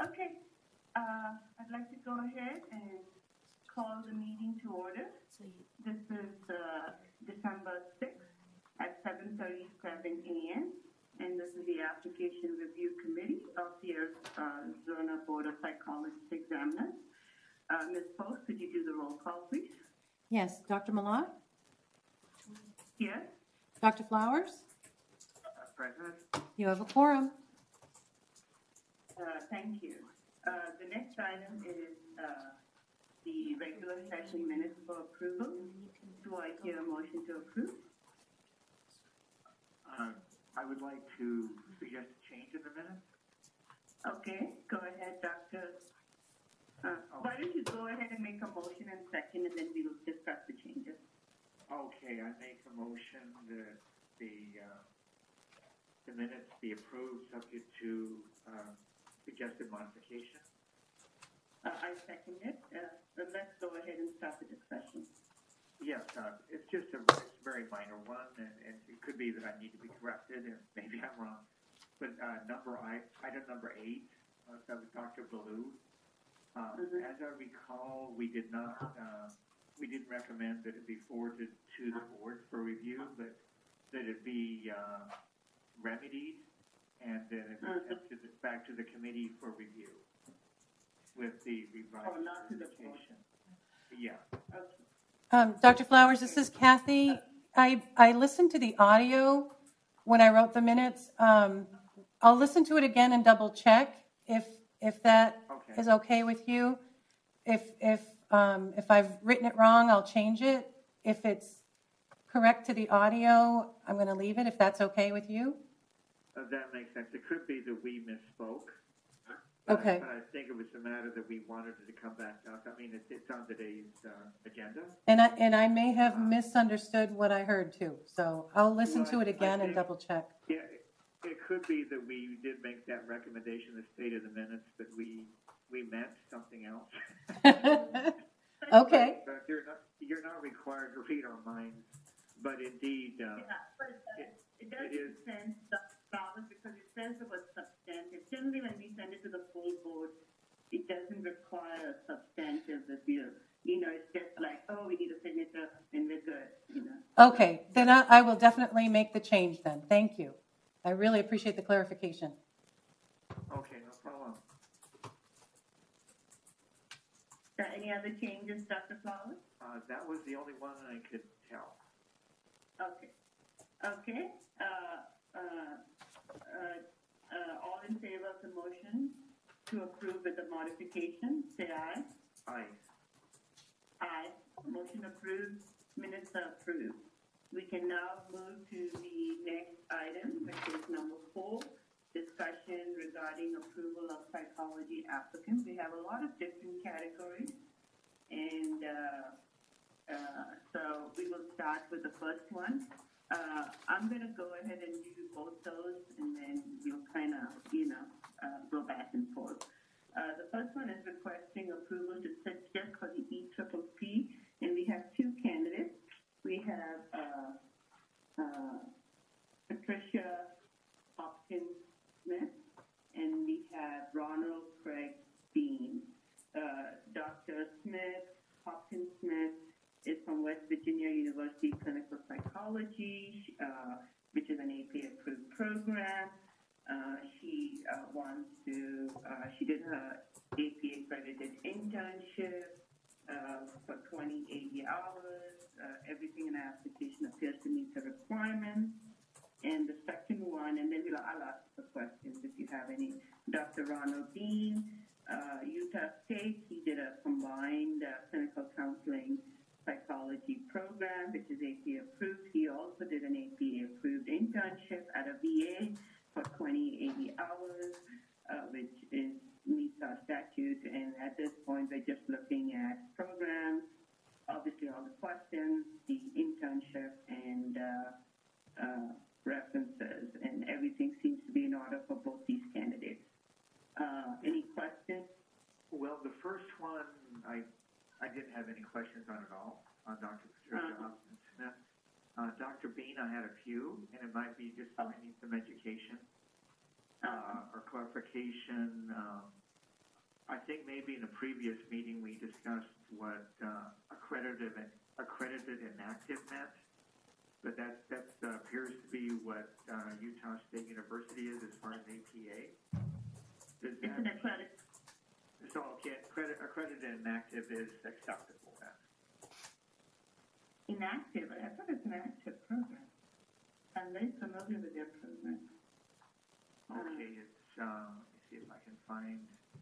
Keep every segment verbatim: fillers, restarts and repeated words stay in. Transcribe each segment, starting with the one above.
Okay, uh, I'd like to go ahead and call the meeting to order. This is uh, December sixth at seven thirty-seven a.m. And this is the Application Review Committee of the Arizona Board of Psychologists Examiners. Uh, Miz Post, could you do the roll call, please? Yes, Doctor Malott, Here. Doctor Flowers, Present. you have a quorum. Uh, thank you. Uh, the next item is uh, the regular session minutes for approval. Do I hear a motion to approve? Uh, I would like to suggest a change in the minutes. Okay, go ahead, Doctor Uh, why don't you go ahead and make a motion and second, and then we will discuss the changes. Okay, I make a motion that the uh, the minutes be approved subject to uh, suggested modification. Uh, I second it. Uh, but let's go ahead and start the discussion. Yes, uh, it's just a, it's a very minor one, and, and it could be that I need to be corrected, and maybe I'm wrong. But uh, number I, item number eight, uh, that was Doctor Ballou. Uh, mm-hmm. As I recall, we did not, uh, we didn't recommend that it be forwarded to the board for review, but that it be uh, remedied, and then it be sent to the, back to the committee for review with the revised oh, not to the presentation. Yeah. Okay. Um, Doctor Flowers, this is Kathy. I, I listened to the audio when I wrote the minutes. Um, I'll listen to it again and double check if if that okay. is okay with you. If if um, if I've written it wrong, I'll change it. If it's correct to the audio, I'm going to leave it. If that's okay with you. Uh, that makes sense. It could be that we misspoke. But okay. I, but I think it was a matter that we wanted it to come back to us. I mean, it, it's on today's uh, agenda. And I and I may have uh, misunderstood what I heard too. So I'll listen well, to it again think, and double check. Yeah, it, it could be that we did make that recommendation, the state of the minutes, but we we meant something else. okay. But, but you're not you're not required to read our minds, but indeed, uh, yeah, but, uh, it, it does it is sense because it says it was substantive. Generally, when we send it to the full board, it doesn't require a substantive review. You know, it's just like, oh, we need a signature and we're good. You know. Okay, then I, I will definitely make the change. Then, thank you. I really appreciate the clarification. Okay, no problem. Uh, any other changes, Doctor Flowers? Uh, that was the only one I could tell. Okay. Okay. Uh, uh, uh, uh, all in favor of the motion to approve with the modification, say aye. Aye. Aye. Motion approved. Minutes are approved. We can now move to the next item, which is number four, discussion regarding approval of psychology applicants. We have a lot of different categories, and uh, uh, so we will start with the first one. Uh, I'm going to go ahead and do both those, and then we'll kind of, you know, uh, go back and forth. Uh, the first one is requesting approval to sit just for the E P P P, and we have two candidates. We have uh, uh, Patricia Hopkins Smith, and we have Ronald Craig Bean. Uh, Doctor Smith, Hopkins Smith, is from West Virginia University Clinical Psychology, uh, which is an A P A-approved program. Uh, she uh, wants to, uh, she did her A P A-accredited internship uh, for twenty, eighty hours. Uh, everything in the application appears to meet the requirements. And the second one, and then we'll, I'll ask the questions if you have any. Doctor Ronald Bean, uh, Utah State, he did a combined uh, clinical counseling psychology program, which is A P A approved. He also did an A P A approved internship at a V A for twenty, eighty hours, uh, which is meets our statute. And at this point, we're just looking at programs, obviously all the questions, the internship, and uh, uh, references, and everything seems to be in order for both these candidates. Uh, any questions? Well, the first one, I I didn't have any questions on at all, on Doctor Patricia uh-huh. Hopkins Smith. Uh, Doctor Bean, I had a few, and it might be just I need some education uh, or clarification. Um, think maybe in a previous meeting we discussed what uh, accredited and accredited and active meant, but that that uh, appears to be what uh, Utah State University is as far as A P A. Does It's an that, accredit, so okay, accredited, accredited and active is acceptable then. inactive, I thought it's an active program. I'm very familiar with their program. Okay, it's um, let me see if I can find.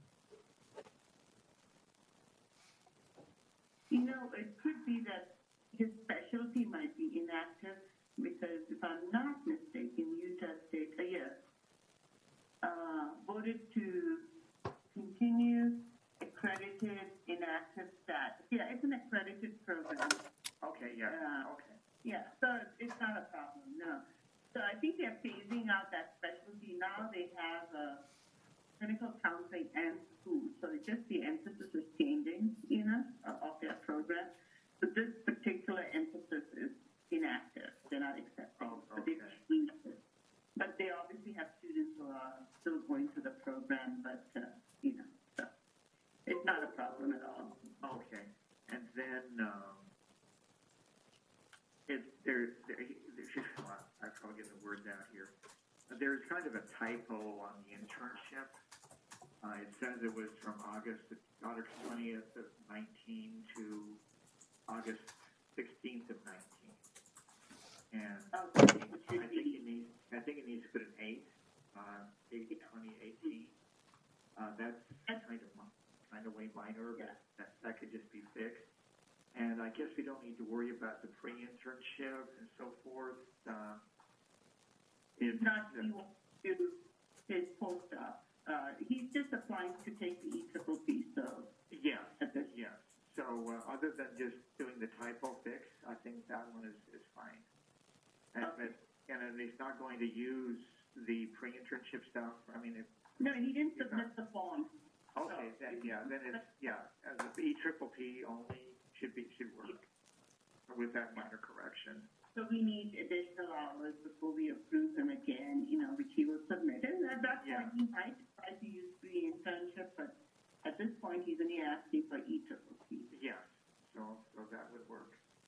You know, it could be that his specialty might be inactive because if I'm not mistaken, Utah State, uh, yes, uh, voted to continue accredited inactive status. Yeah, it's an accredited program. Okay, yeah, Uh, okay. Yeah, so it's not a problem, no. So I think they're phasing out that specialty. Now they have uh, clinical counseling and school. So it's just the emphasis is changing, you know, of of their program. So this particular emphasis is inactive. They're not accepting. Oh, So they okay. changed it. But they obviously have students who are still going through the program, but, uh, you know, so it's not a problem at all. Okay, and then um, it there, there, there's well, I probably get the words out here. There's kind of a typo on the internship. Uh, it says it was from August August twentieth of nineteen to August sixteenth of nineteen, and Okay, it I should think be. it needs I think it needs to put an eight, uh, eight twenty eighteen. Uh, that's kind of mi- kind of way minor, but Yeah. that that could just be fixed. And I guess we don't need to worry about the pre-internship and so forth. Uh, He's it's, not, he wants to do his postdoc. Uh, he's just applying to take the E triple P, so yes, at this, yes. So uh, other than just doing the typo fix, I think that one is, is fine. And, Okay. but, and then he's not going to use the pre-internship stuff. I mean, if, no, he didn't He's submit the form. okay, then yeah, then it's yeah, as the E triple P only should be should work with that minor correction. So we need additional hours before we approve him again, you know, which he will submit. And at that Yeah. point, he might try to use pre-internship, but at this point, he's only asking for E triple P. Yes, so so that would work.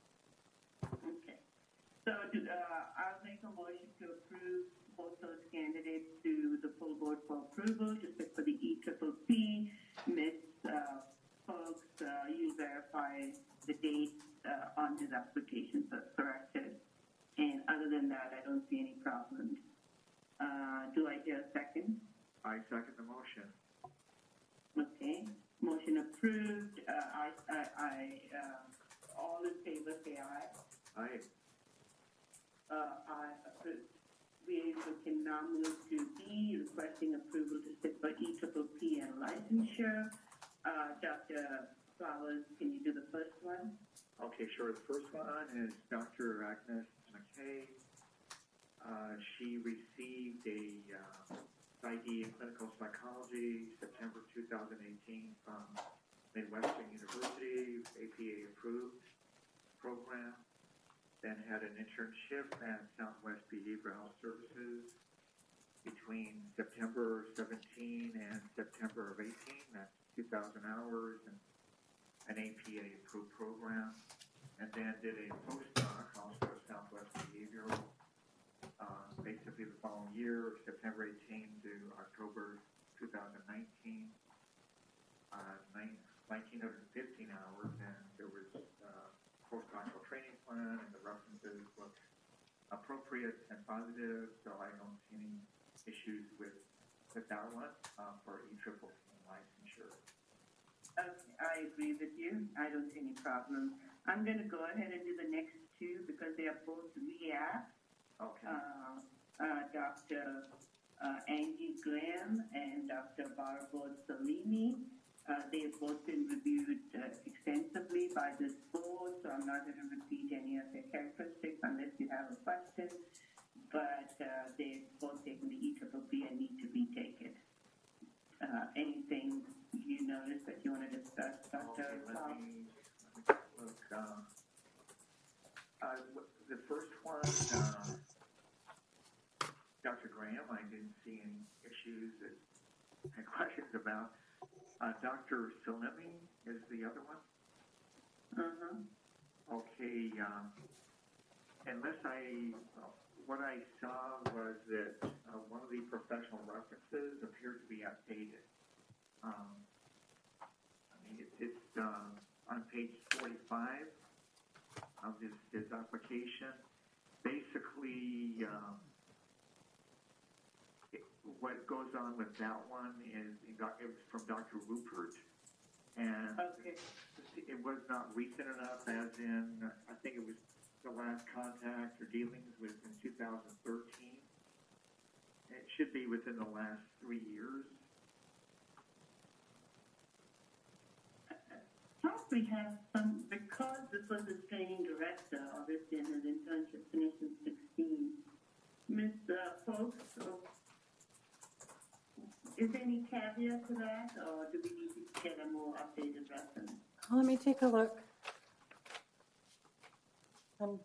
Okay. So, uh, I'll make a motion to approve both those candidates to the full board for approval, just for the E triple P. Miss, uh, folks, uh, you verify the dates, uh, on his application, so it's corrected. And other than that, I don't see any problems. Uh, do I hear a second? I second the motion. Okay, motion approved. Uh, I, I, I, uh, all in favor, say aye. Aye. Uh, I approve. We we can now move to B, requesting approval to sit for E triple P and licensure. Uh, Doctor Flowers, can you do the first one? Okay, sure. The first one is Doctor Agnes McKay. Uh, she received a uh, PsyD in clinical psychology September two thousand eighteen from Midwestern University, A P A approved program. Then had an internship at Southwest Behavioral Health Services between September seventeen and September of eighteen. That's two thousand hours and an A P A approved program. And then did a postdoc also at Southwest Behavioral, uh, basically the following year, September eighteenth to October two thousand nineteen. Uh, nineteen fifteen hours, and there was uh, postdoctoral training plan, and the references look appropriate and positive, so I don't see any issues with, with that one uh, for E triple P licensure. Okay, I agree with you. I don't see any problem. I'm going to go ahead and do the next two because they are both re-app. Okay. Uh, uh, Doctor Uh, Angie Graham and Doctor Barbara Salini. Uh, they have both been reviewed uh, extensively by this board, so I'm not going to repeat any of their characteristics unless you have a question. But uh, they've both taken the E triple P and need to be taken. Uh, anything you notice that you want to discuss, Doctor Okay, let Bob? me, let me look. Uh, uh, the first one, uh, Doctor Graham, I didn't see any issues that I had questions about. Uh, Doctor Salemi is the other one. Uh-huh. Okay, um, unless I, uh, what I saw was that uh, one of the professional references appeared to be outdated. Um, I mean, it's, it's uh, on page forty-five of his, his application. Basically, um, it, what goes on with that one is it, got, it was from Doctor Rupert, and Okay. it was not recent enough, as in, I think it was the last contact or dealings was in two thousand thirteen. It should be within the last three years. Probably have some, because this was a training director, obviously, and his internship finished in sixteen. Miz Folks, so is there any caveat to that, or do we need to get a more updated reference? Let me take a look. Um,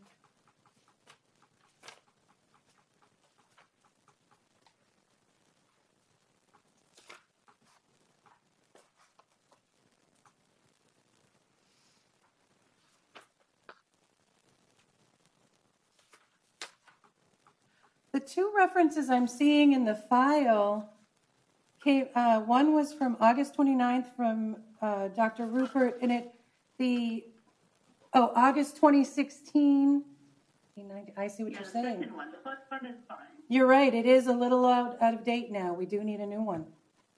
The two references I'm seeing in the file came, uh, one was from August twenty-ninth from uh, Doctor Rupert, and it, the, oh, August twenty sixteen. I see what Yeah, you're the saying. second one, the first one is fine. You're right, it is a little out, out of date now. We do need a new one.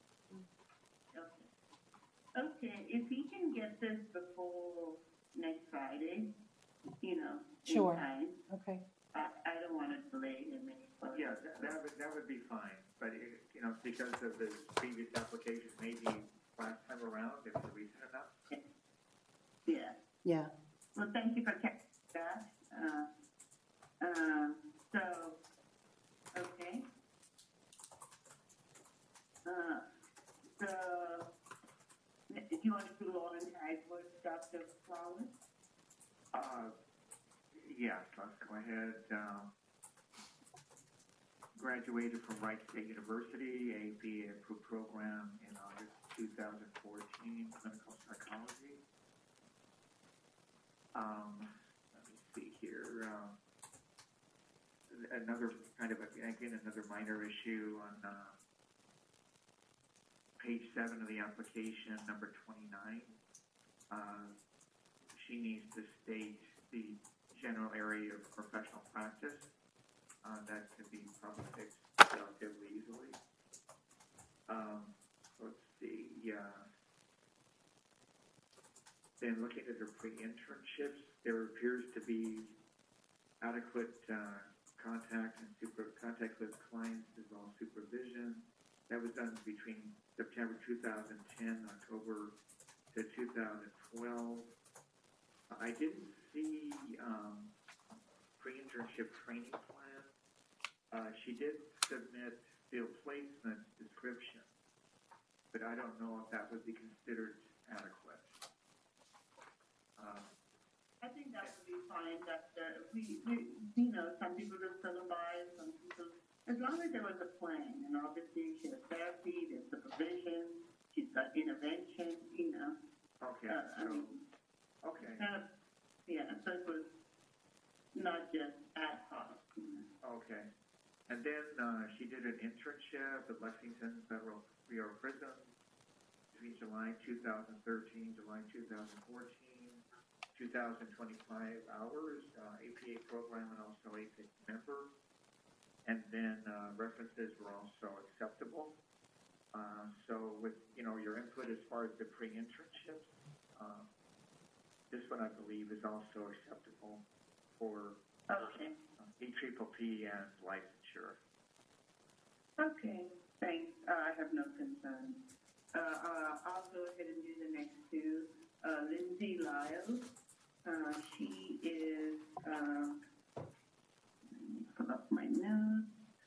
Okay. Okay, if he can get this before next Friday, you know, in Sure. time, Okay. I, I don't want to delay him any further. Yeah, that, that would, that would be fine, but, it, you know, because of the previous application, maybe last time around, it was recent enough. Yeah. Yeah. Well, thank you for catching that. Uh, uh, so, okay. Uh, so, do you want to do Lauren Hagwood, Doctor Flowers? Uh, yes, let's go ahead. Um, graduated from Wright State University, A B A approved program in August two thousand fourteen, clinical psychology. Um, let me see here. Um, another kind of, a, again, another minor issue on uh, page seven of the application, number twenty-nine. Uh, she needs to state the general area of professional practice. Uh, that could be probably fixed relatively easily. Um, let's see, yeah. Then looking at her pre-internships, there appears to be adequate uh, contact and super contact with clients as well as supervision. That was done between September two thousand ten, October to two thousand twelve. I didn't see um, pre-internship training plan. Uh, she did submit field placement description, but I don't know if that would be considered adequate. Um, I think that would be fine, that, uh, we, we, you know, some people will fill them by, some people, as long as there was a plan, and obviously she has therapy, there's supervision, she's got intervention, you know. okay, Uh, I so, mean, okay, kind of, yeah, so it was not just ad hoc, you know. okay. And then uh, she did an internship at Lexington Federal Bureau of Prisons between July two thousand thirteen, July two thousand fourteen, two thousand twenty-five hours, uh, A P A program and also A P A member. And then uh, references were also acceptable. Uh, so with, you know, your input as far as the pre-internships, uh, this one I believe is also acceptable for Okay, E P P and licensure. okay, thanks, uh, I have no concerns. Uh, uh, I'll go ahead and do the next two. Uh, Lindsay Lyles, uh, she is, uh, let me pull up my notes.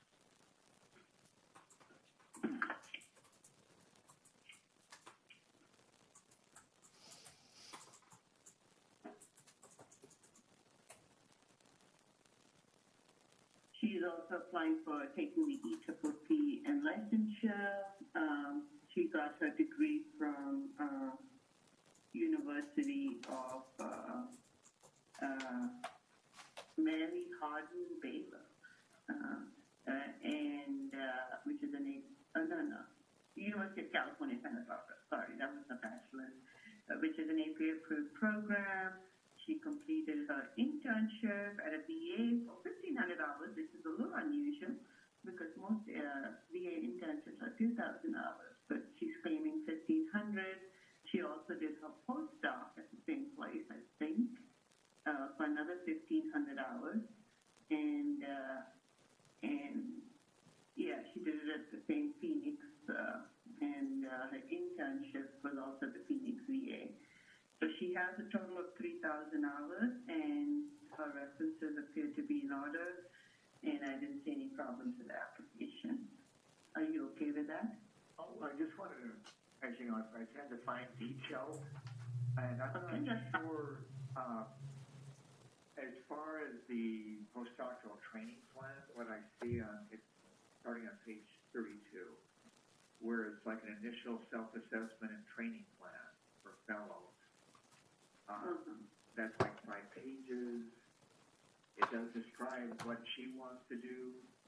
She's also applying for taking the E P P and licensure. Um, she got her degree from uh, University of uh, uh, Mary Hardin Baylor, uh, uh, and uh, which is an uh, no no University of California Santa Barbara. Sorry, that was a bachelor's, uh, which is an A P A approved program. She completed her internship at a V A for fifteen hundred dollars, which is a little unusual because most uh, V A internships are two thousand dollars, but she's claiming fifteen hundred dollars. She also did her postdoc at the same place, I think, uh, for another fifteen hundred dollars, and uh, and yeah, she did it at the same Phoenix, uh, and uh, her internship was also at the Phoenix V A. So she has a total of three thousand dollars, and her references appear to be in order, and I didn't see any problems with the application. Are you okay with that? Oh, I just wanted to, as you know, I tend to find details, and I'm Okay, not that's fine. sure, uh, as far as the postdoctoral training plan, what I see on, it's starting on page thirty-two, where it's like an initial self-assessment and training plan for fellows. Uh, Mhm. That's like five pages. It does describe what she wants to do.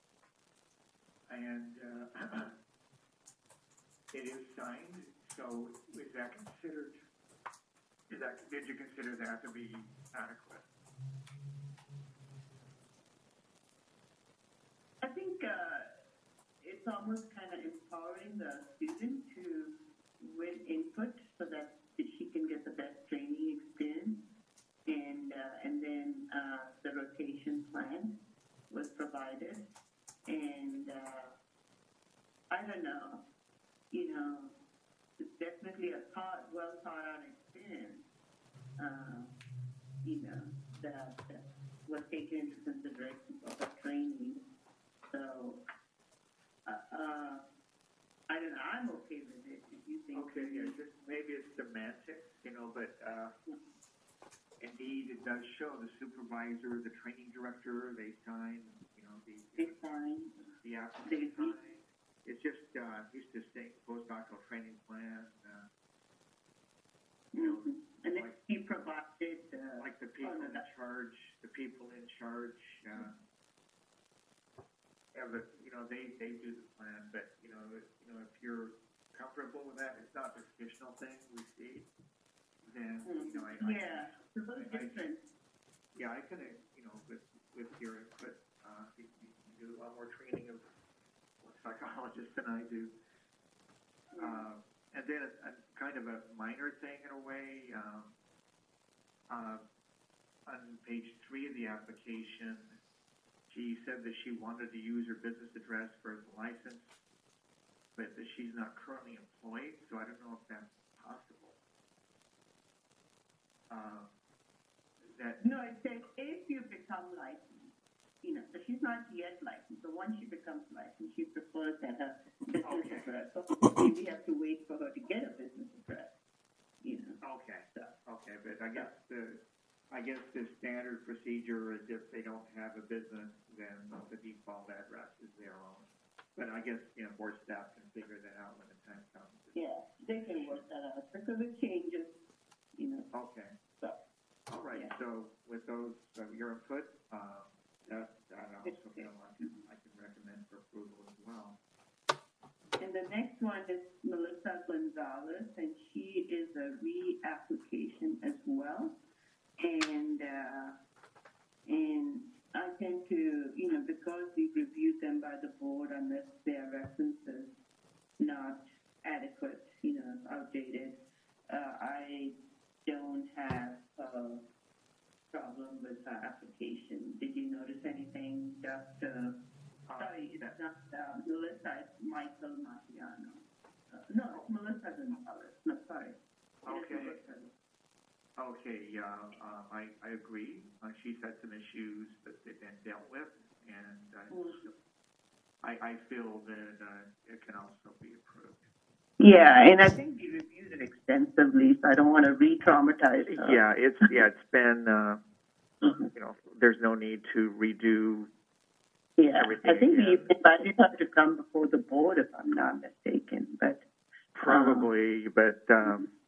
And uh, it is signed, so is that considered, is that, did you consider that to be adequate? I think uh, it's almost kind of empowering the student to win input so that she can get the best training experience. And uh, and then uh, the rotation plan was provided. And uh, I don't know, you know, it's definitely a thought, well thought out experience, uh, you know, that, that was taken into consideration for the training. So, uh, uh, I don't know, I'm okay with it if you think. Okay, yeah, just maybe it's semantics, you know, but uh, indeed it does show the supervisor, the training director, they sign, you know, the They sign. the applicant They- sign. It's just uh, used to say postdoctoral training plan, uh, you know, Mhm. And then like- he provided, uh, like the people oh, no, in that- charge, the people in charge, uh, yeah, but, you know, they, they do the plan, but, you know, if, you know, if you're comfortable with that, it's not the traditional thing we see, then, you know, I, I. Yeah, it's a little I- I- different. Yeah, I could, you know, with, with your input, uh, you, you can do a lot more training of psychologists than I do. Uh, and then a, a kind of a minor thing in a way, um, uh, on page three of the application, she said that she wanted to use her business address for the license, but that she's not currently employed, so I don't know if that's possible. Uh, that, No, it says if you become licensed, you know, so she's not yet licensed. So once she becomes licensed, she prefers that her business Okay. address. So maybe we have to wait for her to get a business address, you know. okay, So, okay, but I guess the, I guess the standard procedure is if they don't have a business, then the default address is their own. But I guess, you know, board staff can figure that out when the time comes. yeah, they can work that out because it changes, you know. Okay, So, all right, Yeah. so with those, uh, your input, uh, that, that I also feel I can, I can recommend for approval as well. and the next one is Melissa Gonzalez, and she is a reapplication as well. And, uh, and I tend to, you know, because we reviewed them by the board, unless their references not adequate, you know, outdated, uh, I don't have a problem with her application. Did you notice anything, Doctor? Uh, Sorry, it's that- not uh, Melissa, it's Michael Marciano. Uh, no, it's Melissa Gonzalez. No, sorry. It is Okay. Melissa. Okay, yeah, uh, I, I agree. Uh, she's had some issues that they've been dealt with, and uh, Mhm. I, I feel that uh, it can also be approved. Yeah, and I think we reviewed it extensively, so I don't want to re-traumatize her. Yeah, it's yeah, it's been uh, Mhm. you know, there's no need to redo. Yeah, everything I think we again. invited her to come before the board, if I'm not mistaken, but. Probably, but um,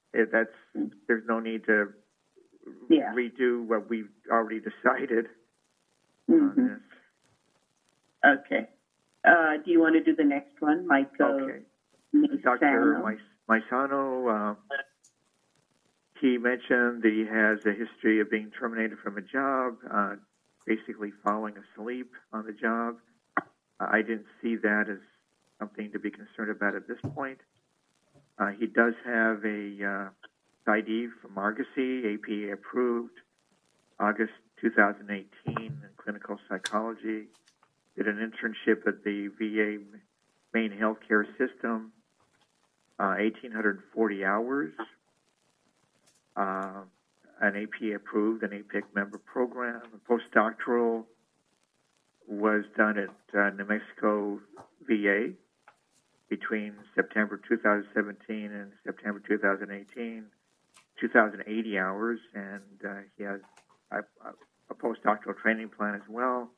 it, that's, there's no need to Yeah. redo what we've already decided Mm-hmm. on this. Okay. Uh, do you want to do the next one, Michael? Okay. Doctor Maisano? Mais- Maisano, uh, he mentioned that he has a history of being terminated from a job, uh, basically falling asleep on the job. Uh, I didn't see that as something to be concerned about at this point. Uh, he does have a uh, I D from Argosy, A P A approved, August two thousand eighteen in clinical psychology. Did an internship at the V A main healthcare system, uh, one thousand eight hundred forty hours. Uh, an A P A approved, an A P I C member program. A postdoctoral was done at uh, New Mexico V A between September two thousand seventeen and September two thousand eighteen, two thousand eighty hours, and uh, he has a, a postdoctoral training plan as well,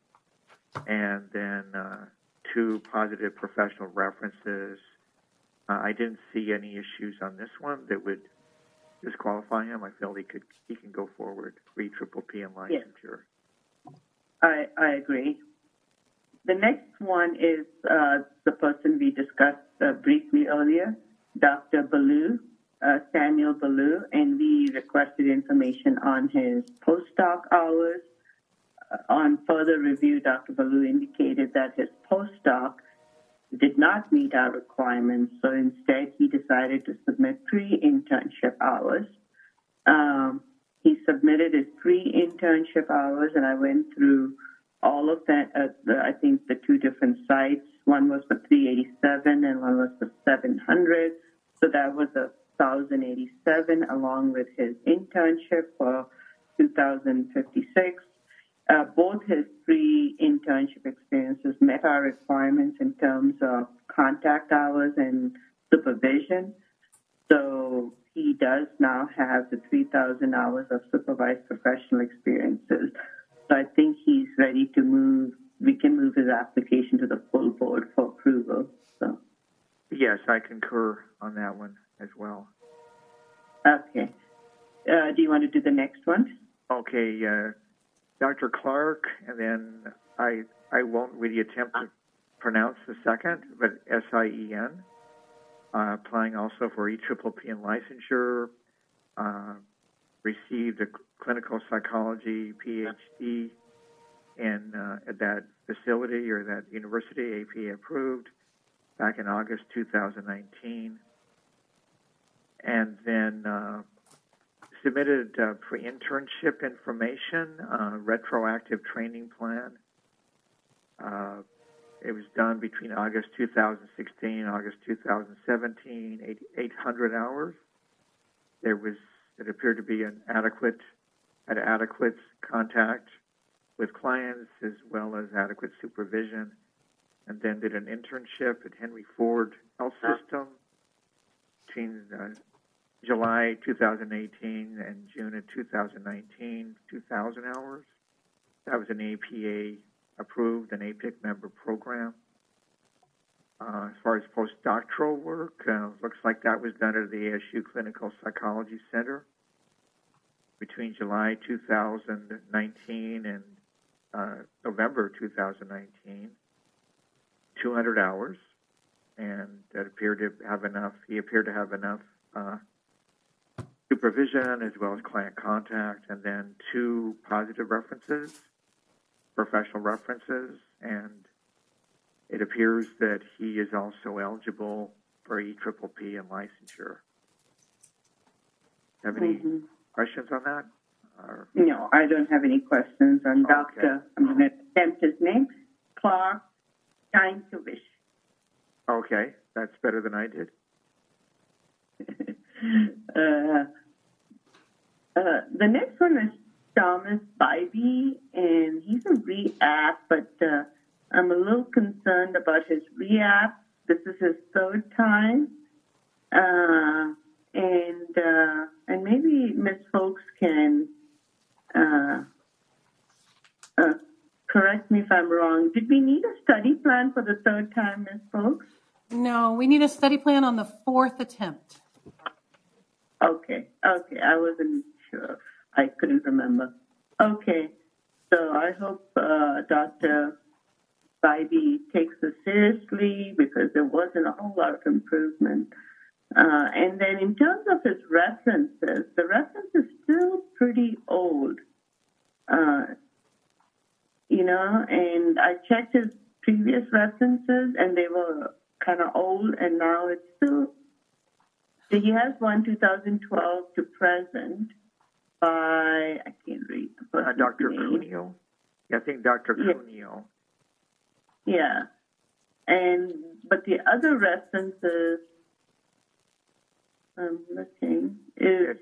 and then uh, two positive professional references. Uh, I didn't see any issues on this one that would disqualify him. I feel he could he can go forward, re triple P and licensure. I, I agree. The next one is uh, the person we discussed uh, briefly earlier, Doctor Ballou, uh, Samuel Ballou, and we requested information on his postdoc hours. Uh, on further review, Doctor Ballou indicated that his postdoc did not meet our requirements, so instead he decided to submit pre-internship hours. Um, he submitted his pre-internship hours, and I went through all of that, uh, the, I think the two different sites. One was for three eighty-seven and one was for seven hundred. So that was a one thousand eighty-seven along with his internship for two thousand fifty-six. Uh, both his pre-internship experiences met our requirements in terms of contact hours and supervision. So he does now have the three thousand hours of supervised professional experiences. So I think he's ready to move. We can move his application to the full board for approval. So. Yes, I concur on that one as well. Okay. Uh, do you want to do the next one? Okay, uh, Doctor Clark, and then I I won't really attempt to pronounce the second, but S I E N, uh, applying also for E triple P and licensure, uh, received a clinical psychology P H D in uh, at that facility or that university, A P A approved, back in August two thousand nineteen, and then uh, submitted uh, pre-internship information, uh, retroactive training plan. Uh, it was done between August two thousand sixteen and August two thousand seventeen, eight hundred hours. There was, it appeared to be an adequate, an adequate contact with clients as well as adequate supervision, and then did an internship at Henry Ford Health System between uh, July two thousand eighteen and June of two thousand nineteen, two thousand hours. That was an A P A approved, an A P I C member program. Uh, as far as postdoctoral work, uh, looks like that was done at the A S U Clinical Psychology Center between July two thousand nineteen and uh, November two thousand nineteen, two hundred hours, and that appeared to have enough, he appeared to have enough uh, supervision as well as client contact, and then two positive references, professional references, and it appears that he is also eligible for E triple P and licensure. Have any Mm-hmm. questions on that? Or? No, I don't have any questions on Okay. Doctor I'm going to attempt his name, Clark Steinkovic. Okay, that's better than I did. uh, uh, the next one is Thomas Bybee, and he's a re-app, but uh, I'm a little concerned about his re-app. This is his third time. Uh, and uh, and maybe Miz Folks can uh, uh, correct me if I'm wrong. Did we need a study plan for the third time, Miz Folks? No, we need a study plan on the fourth attempt. Okay, okay, I wasn't sure. I couldn't remember. Okay, so I hope uh, Doctor Bybee takes this seriously because there wasn't a whole lot of improvement. Uh, and then in terms of his references, the reference is still pretty old. Uh, you know, and I checked his previous references and they were kind of old, and now it's still, so he has one two thousand twelve to present by, I can't read the Uh, person's Doctor name. Cuneo? Yeah, I think Doctor Yeah. Cuneo. Yeah. And, but the other references, I'm looking, is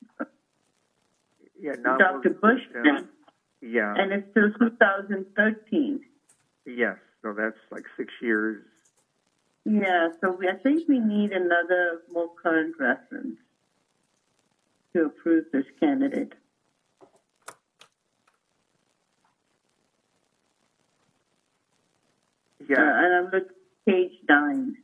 Yeah, now Doctor we're- Bushman, Yeah, and it's still two thousand thirteen. yes, so that's like six years. Yeah, so we, I think we need another more current reference to approve this candidate. Yeah, Uh, and I'm looking at page nine.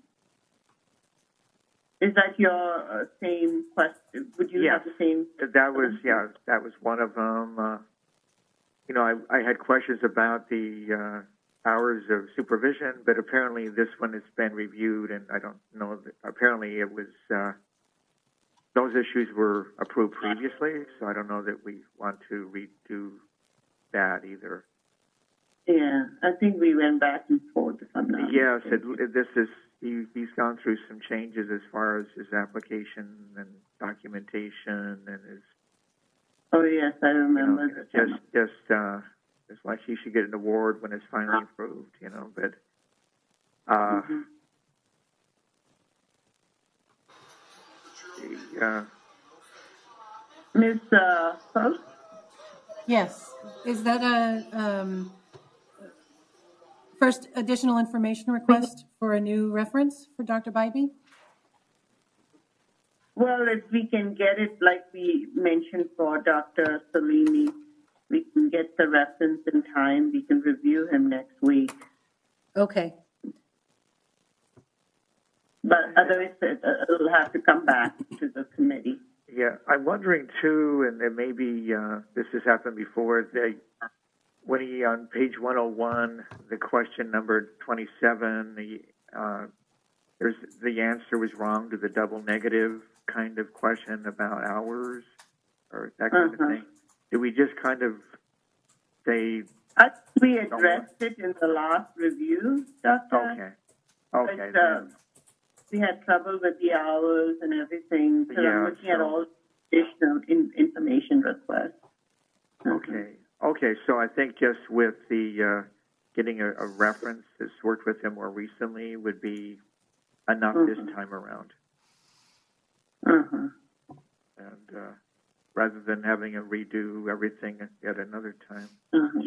Is that your uh, same question? Would you Yes. have the same? that was, yeah, that was one of them. Uh, you know, I, I had questions about the uh, hours of supervision, but apparently this one has been reviewed, and I don't know, that, apparently it was, uh, those issues were approved previously, so I don't know that we want to redo that either. Yeah, I think we went back and forth if I'm not Yes, it, mistaken. it, this is, he, he's gone through some changes as far as his application and documentation and his, Oh, yes, I you know, remember. it's just, just, uh, it's like he should get an award when it's finally approved, you know, but, uh, Mhm. yeah, Miz Uh, Post? Yes. Is that a um, first additional information request for a new reference for Doctor Bybee? Well, if we can get it like we mentioned for Doctor Salimi, we can get the reference in time. We can review him next week. Okay. But otherwise, it, uh, it'll have to come back to the committee. yeah. I'm wondering too, and then maybe, uh, this has happened before, they, when he, on page one oh one, the question number twenty-seven, the, uh, there's, the answer was wrong to the double negative kind of question about hours or that kind Uh-huh. of thing. Did we just kind of say, I think we addressed it in the last review, Doctor okay, okay, But, uh, then, we had trouble with the hours and everything, so Yeah, I'm looking at so- all additional in, information requests. Uh-huh. okay, okay, so I think just with the, uh, getting a, a reference that's worked with him more recently would be enough this Mhm. time around. Uh-huh. And, uh, rather than having to redo everything at another time. Uh-huh.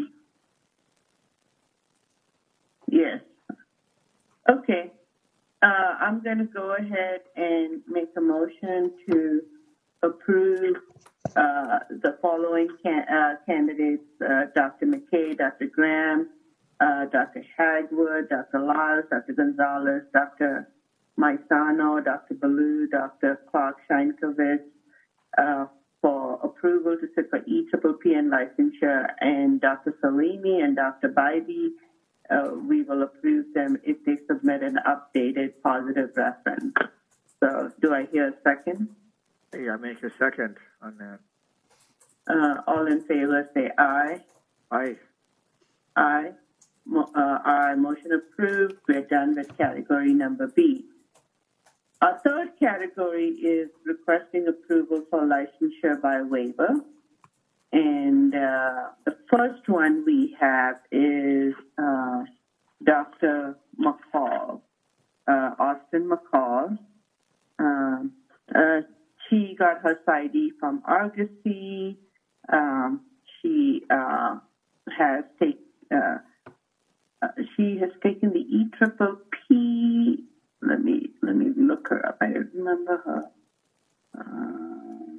Yes. Okay. Uh, I'm going to go ahead and make a motion to approve uh, the following can- uh, candidates, uh, Doctor McKay, Doctor Graham, uh, Doctor Hagwood, Doctor Lyles, Doctor Gonzalez, Doctor Maisano, Doctor Ballou, Doctor Clark Scheinkovitz, uh, for approval to sit for E P P P and licensure, and Doctor Salimi and Doctor Bybee, uh, we will approve them if they submit an updated positive reference. So do I hear a second? Hey, I make a second on that. Uh, all in favor say aye. Aye. Aye. Mo- uh, aye. Motion approved. We're done with category number B. Our third category is requesting approval for licensure by waiver. And uh, the first one we have is uh, Doctor McCall, uh, Austin McCall. Um, uh, she got her PsyD from Argosy. Um, she uh, has take, uh, uh, she has taken the E P P P. Let me let me look her up. I remember her. Uh,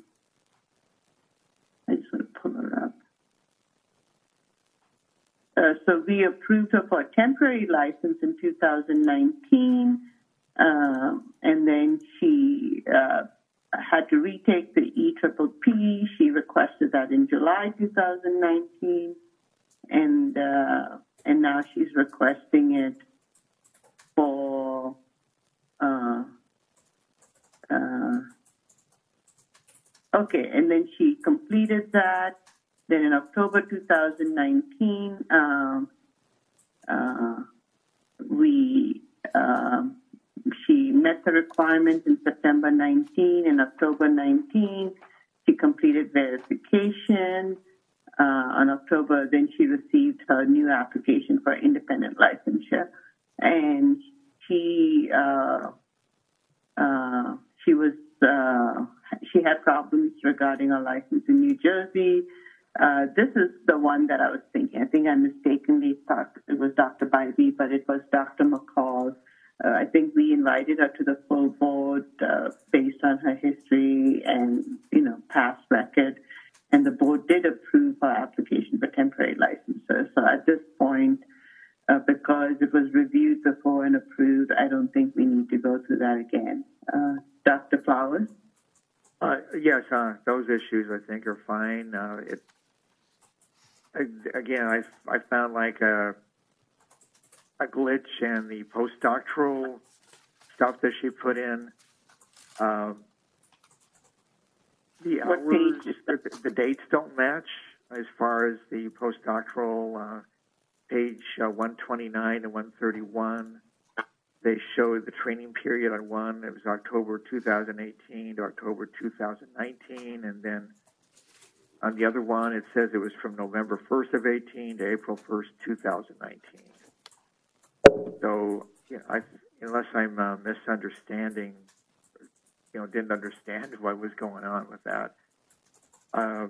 I just want to pull her up. Uh, so we approved her for a temporary license in two thousand nineteen, um, and then she uh, had to retake the E Triple P. She requested that in July two thousand nineteen, and uh, and now she's requesting it for uh, uh, okay, and then she completed that. Then in October two thousand nineteen, um, uh, we um, she met the requirements in September nineteen. In October nineteen, she completed verification. Uh, on October, then she received her new application for independent licensure, and she uh, uh, she was uh, she had problems regarding her license in New Jersey. Uh, this is the one that I was thinking. I think I mistakenly thought it was Doctor Bybee, but it was Doctor McCall. Uh, I think we invited her to the full board uh, based on her history and, you know, past record. And the board did approve her application for temporary licensure. So at this point, uh, because it was reviewed before and approved, I don't think we need to go through that again. Uh, Doctor Flowers? Uh, yes, uh, those issues I think are fine. Uh, it, again, I, I found like a, a glitch in the postdoctoral stuff that she put in. Uh, the What hours, page? the, the dates don't match as far as the postdoctoral uh, page uh, one twenty-nine and one thirty-one. They showed the training period on one. It was October two thousand eighteen to October two thousand nineteen, and then on the other one, it says it was from November first of eighteen to April first, two thousand nineteen. So, yeah, I, unless I'm uh, misunderstanding, you know, didn't understand what was going on with that. Uh,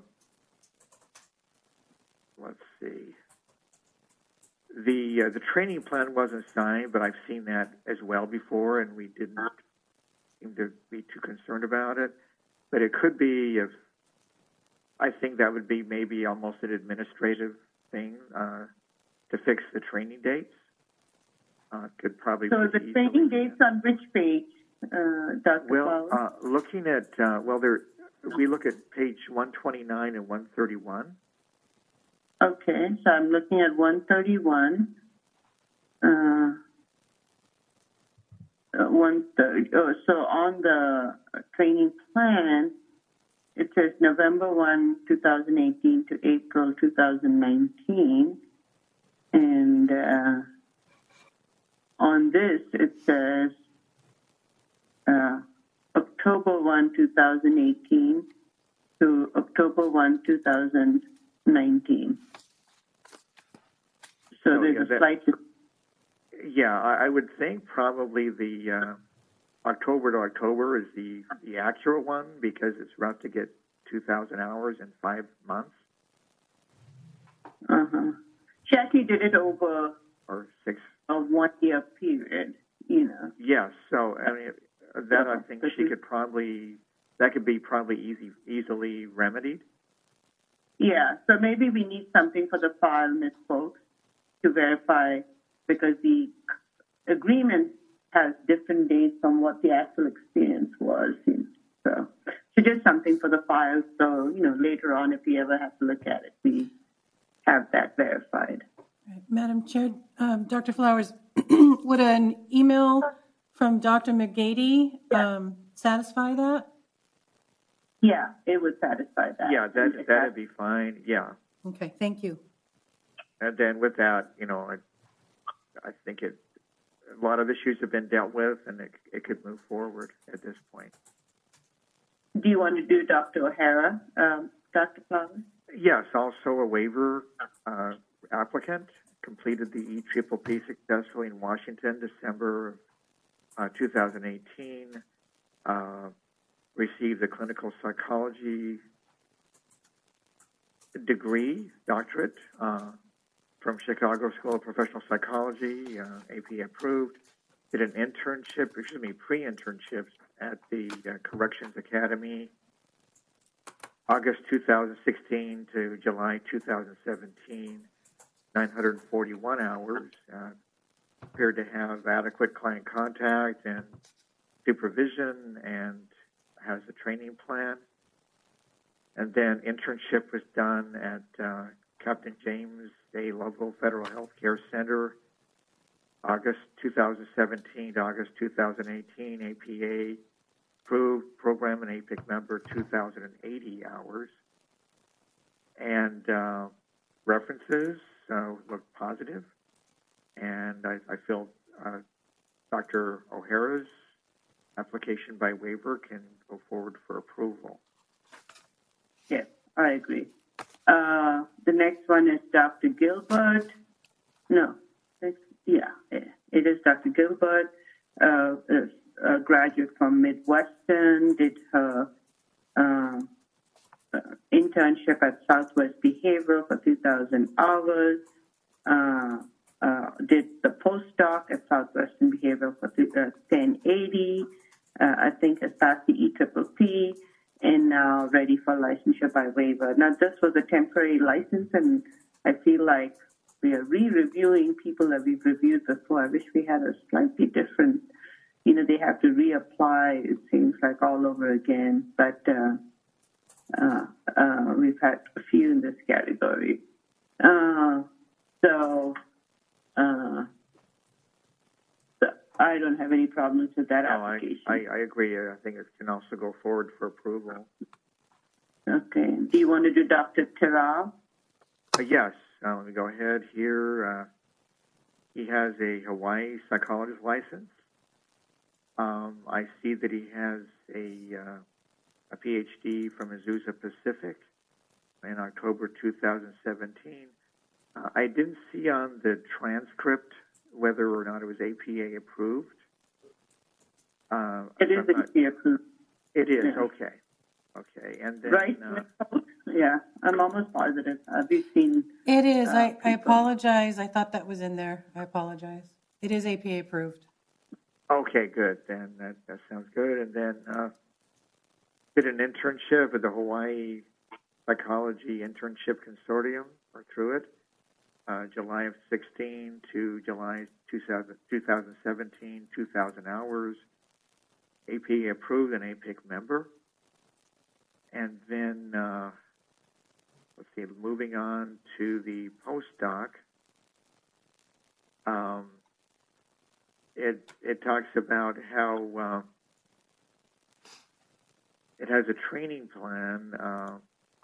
let's see. The uh, the training plan wasn't signed, but I've seen that as well before, and we didn't seem to be too concerned about it. But it could be if I think that would be maybe almost an administrative thing uh, to fix the training dates. Uh, could probably So the easily, training dates on which page, uh, Doctor Well, Flowers? uh, looking at uh, well, there we look at page one twenty-nine and one thirty-one. Okay, so I'm looking at one thirty-one. Uh, uh, one thirty. Oh, so on the training plan, it says November first, two thousand eighteen to April two thousand nineteen. And uh, on this, it says uh, October first, two thousand eighteen to October first, two thousand nineteen. So Oh, there's yeah, a that- slight. Yeah, I, I would think probably the uh, October to October is the, the accurate one because it's rough to get two thousand hours in five months Uh huh. She actually did it over or six. a one-year period. You know. Yes, so I mean that I think she could probably that could be probably easy easily remedied. Yeah. So maybe we need something for the file, Miz Folks, to verify because the agreement has different dates on what the actual experience was. You know. So, so just something for the file. So you know, later on, if we ever have to look at it, we have that verified. Right. Madam Chair, um, Doctor Flowers, would an email from Doctor McGady um, satisfy that? Yeah, it would satisfy that. Yeah, that that'd be fine. Yeah, Okay, thank you. and then with that, you know, I, I think it a lot of issues have been dealt with, and it it could move forward at this point. Do you want to do Doctor O'Hara, um, Doctor Flowers? Yes, also a waiver uh, applicant completed the E Triple P successfully in Washington, December of uh, two thousand eighteen. Uh, received a clinical psychology degree, doctorate uh, from Chicago School of Professional Psychology, uh, A P approved. Did an internship, excuse me, pre-internship at the uh, Corrections Academy, August two thousand sixteen to July two thousand seventeen, nine hundred forty-one hours. Uh, appeared to have adequate client contact and supervision and has a training plan. And then internship was done at uh, Captain James A. Lovell Federal Health Care Center, August two thousand seventeen to August two thousand eighteen, A P A approved program and A P I C member two thousand eighty hours. And uh, references uh, look positive. And I, I feel uh, Doctor O'Hara's application by waiver can go forward for approval. Yes, I agree. Uh, the next one is Doctor Gilbert. No, it's, yeah, it is Doctor Gilbert, uh, a graduate from Midwestern, did her uh, uh, internship at Southwest Behavioral for two thousand hours, uh, uh, did the postdoc at Southwestern Behavioral for ten eighty, uh, I think has passed the E P P P, and now ready for licensure by waiver. Now, this was a temporary license, and I feel like we are re-reviewing people that we've reviewed before. I wish we had a slightly different, you know, they have to reapply, it seems like, all over again. But uh, uh, uh, we've had a few in this category. Uh, so, uh, so I don't have any problems with that no, application. I, I, I agree. I think it can also go forward for approval. Okay. Do you want to do Doctor Terrell? Uh, yes. Uh, let me go ahead here. Uh, he has a Hawaii psychologist license. Um, I see that he has a, uh, a P H D from Azusa Pacific in October two thousand seventeen. Uh, I didn't see on the transcript whether or not it was A P A approved. Uh, It is I'm not- A P A approved. It is, Yeah. okay. Okay, and then... Right? Uh, Yeah, I'm almost positive. Uh, we've seen... It is. Uh, I, I people. apologize. I thought that was in there. I apologize. It is A P A approved. okay, good. Then that, that sounds good. And then uh, did an internship at the Hawaii Psychology Internship Consortium, or through it, uh, July of sixteen to July two thousand seventeen, two thousand hours. A P A approved and A P I C member. And then, uh, let's see, moving on to the postdoc. Um, it it talks about how uh, it has a training plan uh,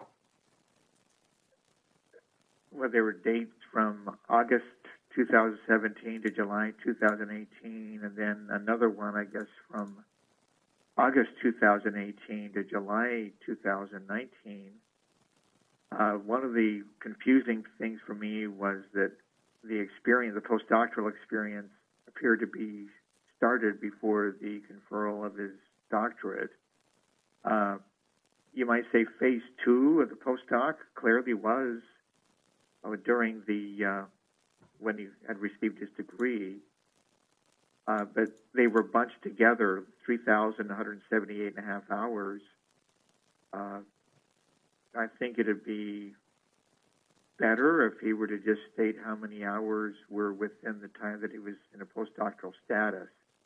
where there were dates from August two thousand seventeen to July two thousand eighteen, and then another one, I guess, from August two thousand eighteen to July two thousand nineteen. Uh, one of the confusing things for me was that the experience, the postdoctoral experience, appeared to be started before the conferral of his doctorate. Uh, you might say phase two of the postdoc clearly was uh, during the, uh, when he had received his degree. Uh, but they were bunched together, three thousand one hundred seventy-eight and a half hours. Uh, I think it would be better if he were to just state how many hours were within the time that he was in a postdoctoral status.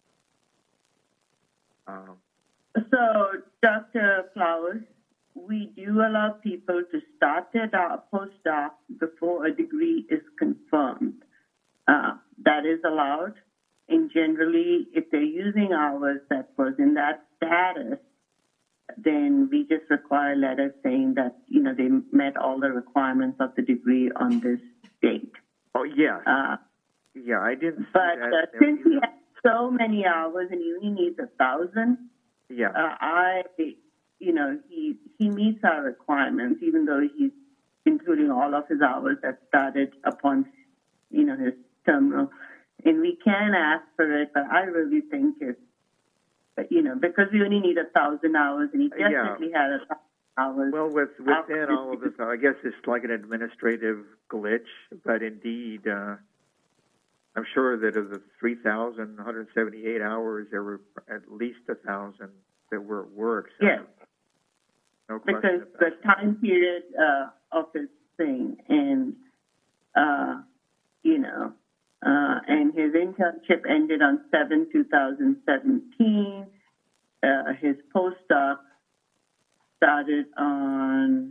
Um, So, Doctor Flowers, we do allow people to start their postdoc before a degree is confirmed. Uh, that is allowed. And generally, if they're using hours that was in that status, then we just require letters saying that, you know, they met all the requirements of the degree on this date. oh, yes. Uh, yeah, I didn't see but that. uh, since he has so many hours and he only needs a thousand, yeah. uh, I, you know, he he meets our requirements, even though he's including all of his hours that started upon, you know, his terminal. And we can ask for it, but I really think it's, you know, because we only need a thousand hours, and he definitely yeah. had a thousand hours. Well, with, within all of this, I guess it's like an administrative glitch, but indeed, uh, I'm sure that of the three thousand one hundred seventy-eight hours, there were at least a thousand that were at work. So yes, no question because about the that. time period uh, of his thing, and, uh, you know, Uh, and his internship ended on seven two thousand seventeen. uh, his postdoc started on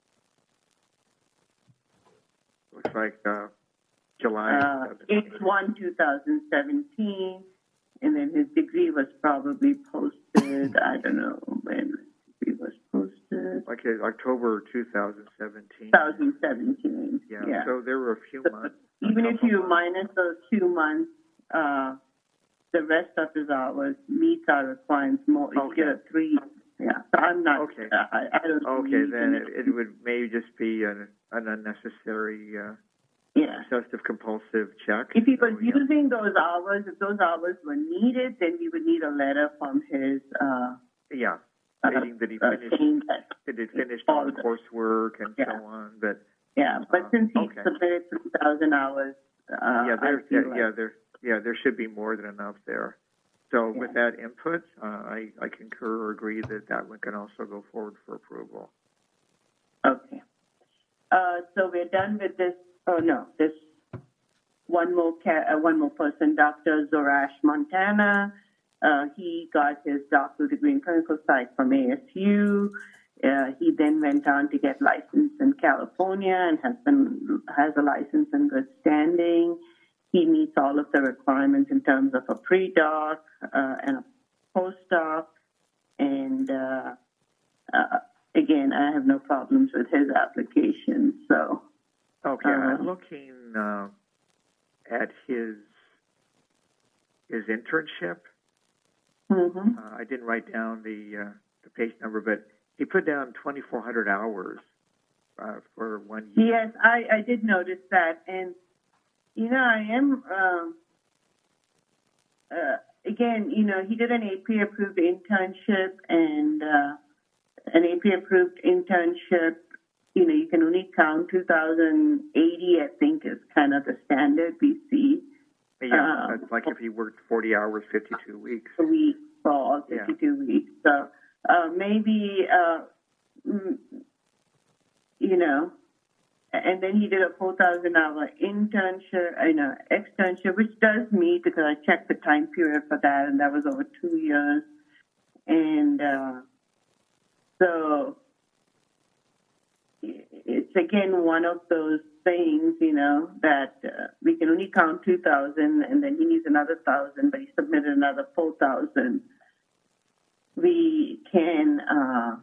Looks like uh, July. uh, eight one two thousand seventeen, and then his degree was probably posted, I don't know when his degree was posted. Like uh, October two thousand seventeen. twenty seventeen. Yeah, Yeah. so there were a few So months. even a if couple you months. minus those two months, uh, the rest of his hours meets our requirements more. You Okay. get a three. Yeah. So I'm not. Okay. Uh, I, I don't. Okay, need then any- it, it would maybe just be an, an unnecessary uh, Yeah. obsessive compulsive check. If he was So, yeah. using those hours, if those hours were needed, then we would need a letter from his. Uh, Yeah, uh, stating that he uh, finished, saying that. that he finished all all the the- coursework and Yeah. so on, but Yeah, but Uh, since he okay. submitted three thousand hours, uh, yeah, I there, feel yeah, like, yeah, there, yeah, there should be more than enough there. So with Yeah. that input, uh, I, I concur or agree that that one can also go forward for approval. Okay. Uh, so we're done with this. Oh no, this one more ca- uh, one more person, Doctor Zorash Montana. Uh, he got his doctoral degree in clinical psych from A S U. Uh, he then went on to get licensed in California and has been has a license in good standing. He meets all of the requirements in terms of a pre-doc uh, and a postdoc. And uh, uh, again, I have no problems with his application. So, Okay, I'm Uh, looking uh, at his his internship. mhm. Uh, I didn't write down the uh, the page number, but he put down twenty-four hundred hours uh, for one year. Yes, I, I did notice that. And, you know, I am, um, uh, again, you know, he did an A P approved internship, and uh, an A P approved internship, you know, you can only count two thousand eighty, I think, is kind of the standard we see Yeah, uh, that's like if he worked forty hours, fifty-two weeks. a week for all Yeah. fifty-two weeks. So uh, maybe, uh, mm, you know, and then he did a four thousand hour internship, you know, externship, which does meet because I checked the time period for that, and that was over two years. And uh, so it's again one of those things, you know, that uh, we can only count two thousand, and then he needs another thousand, but he submitted another four thousand. We can, uh,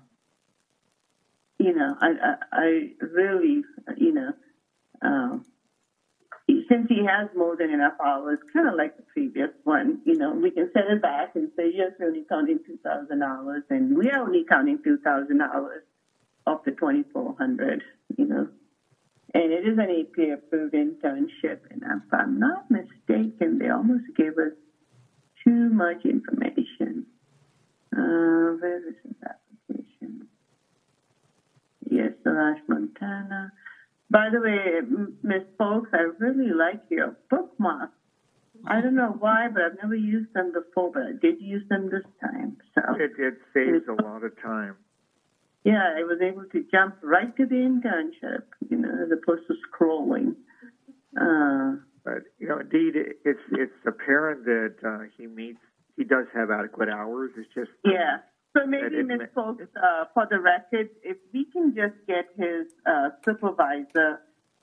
you know, I, I, I really, you know, um, since he has more than enough hours, kind of like the previous one, you know, we can set it back and say, yes, we're only counting two thousand hours, and we are only counting two thousand hours of the twenty-four hundred, you know. And it is an A P approved internship, and if I'm not mistaken, they almost gave us too much information. Uh, where is his application? Yes, Solange Montana. By the way, Miz Folks, I really like your bookmarks. I don't know why, but I've never used them before, but I did use them this time. So It, it saves a lot of time. yeah, I was able to jump right to the internship, you know, as opposed to scrolling. Uh, But you know, indeed, it- it's it's apparent that uh, he meets. He does have adequate hours. It's just yeah. So maybe, it Miz ma- Folks, uh, for the record, if we can just get his uh, supervisor,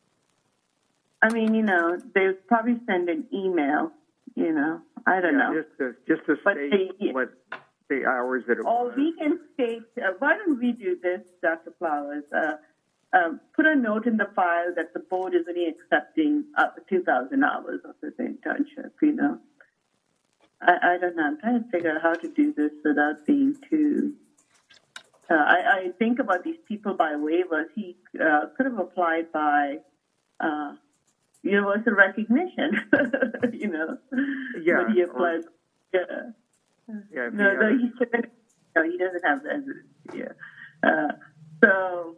I mean, you know, they'll probably send an email, you know, I don't yeah, know. just to just to But state the- what the hours that it Or was. we can state, uh, why don't we do this, Doctor Flowers? Uh, um, put a note in the file that the board is only accepting up to two thousand hours of this internship, you know. I, I don't know. I'm trying to figure out how to do this without being too. Uh, I, I think about these people by waivers. He uh, could have applied by uh, universal recognition, you know. Yeah, But he or- applied. Yeah. Yeah, if No, he no, had- he shouldn't. No, he doesn't have residency. Yeah. Uh, so,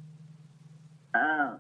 uh,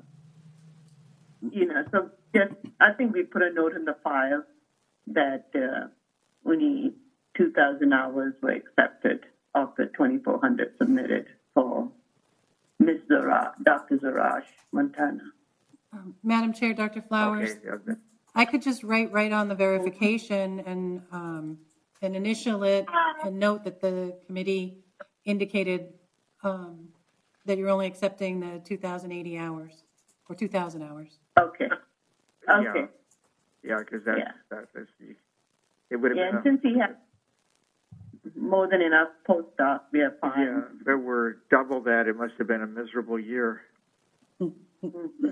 you know, so just I think we put a note in the file that uh, only two thousand hours were accepted of the twenty-four hundred submitted for Miz Zara, Doctor Zarash Montana. Um, Madam Chair, Doctor Flowers, Okay, yeah, that- I could just write right on the verification and um, and initial it and note that the committee indicated um, that you're only accepting the two thousand eighty hours or two thousand hours. Okay, okay. Yeah, because that's, Yeah. that, that's, it would have Yeah, been. and since we have more than enough postdocs, we are a, fine. yeah, if it were double that, it must have been a miserable year. Mhm.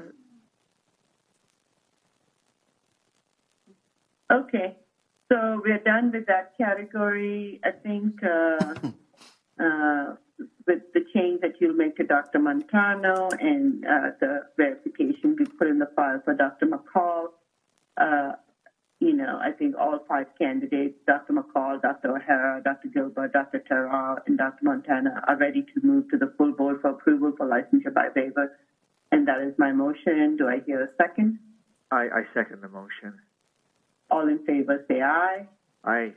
Okay, so we're done with that category. I think uh, uh, with the change that you'll make to Doctor Montano and uh, the verification we put in the file for Doctor McCall, uh, you know, I think all five candidates, Doctor McCall, Doctor O'Hara, Doctor Gilbert, Doctor Terrell, and Doctor Montana, are ready to move to the full board for approval for licensure by waiver. And that is my motion. Do I hear a second? I, I second the motion. All in favor, say aye. Aye.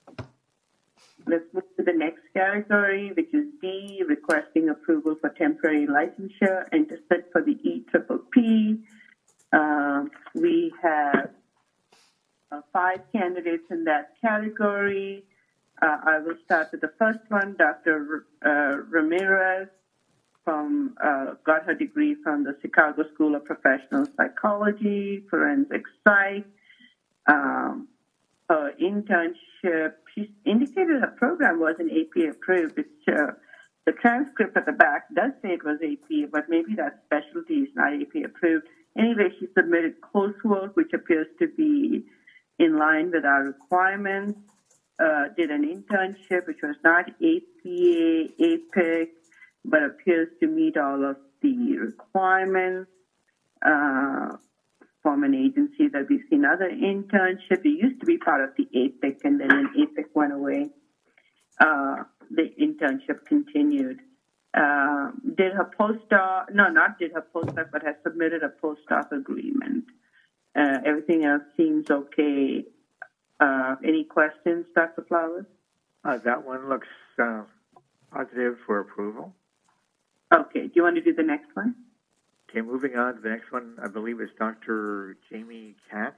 Let's move to the next category, which is D, requesting approval for temporary licensure and to sit for the E P P P. Uh, we have uh, five candidates in that category. Uh, I will start with the first one, Doctor Uh, Ramirez, from uh, got her degree from the Chicago School of Professional Psychology, forensic psych. Um, her internship, she indicated her program wasn't A P A approved. It's, uh, the transcript at the back does say it was A P A, but maybe that specialty is not A P A approved. Anyway, she submitted coursework, which appears to be in line with our requirements, uh, did an internship, which was not A P A, A P I C, but appears to meet all of the requirements. Uh, from an agency that we've seen other internships. It used to be part of the A P I C, and then when A P I C went away, uh, the internship continued. Uh, did her postdoc, no, not did her postdoc, but has submitted a postdoc agreement. Uh, everything else seems okay. Uh, any questions, Doctor Flowers? Uh, that one looks uh, positive for approval. Okay, do you want to do the next one? Okay, moving on to the next one, I believe is Doctor Jamie Katz.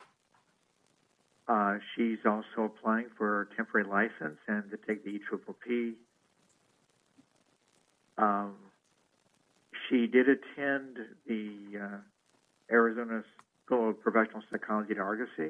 Uh, she's also applying for a temporary license and to take the E P P P. Um, she did attend the uh, Arizona School of Professional Psychology at Argosy,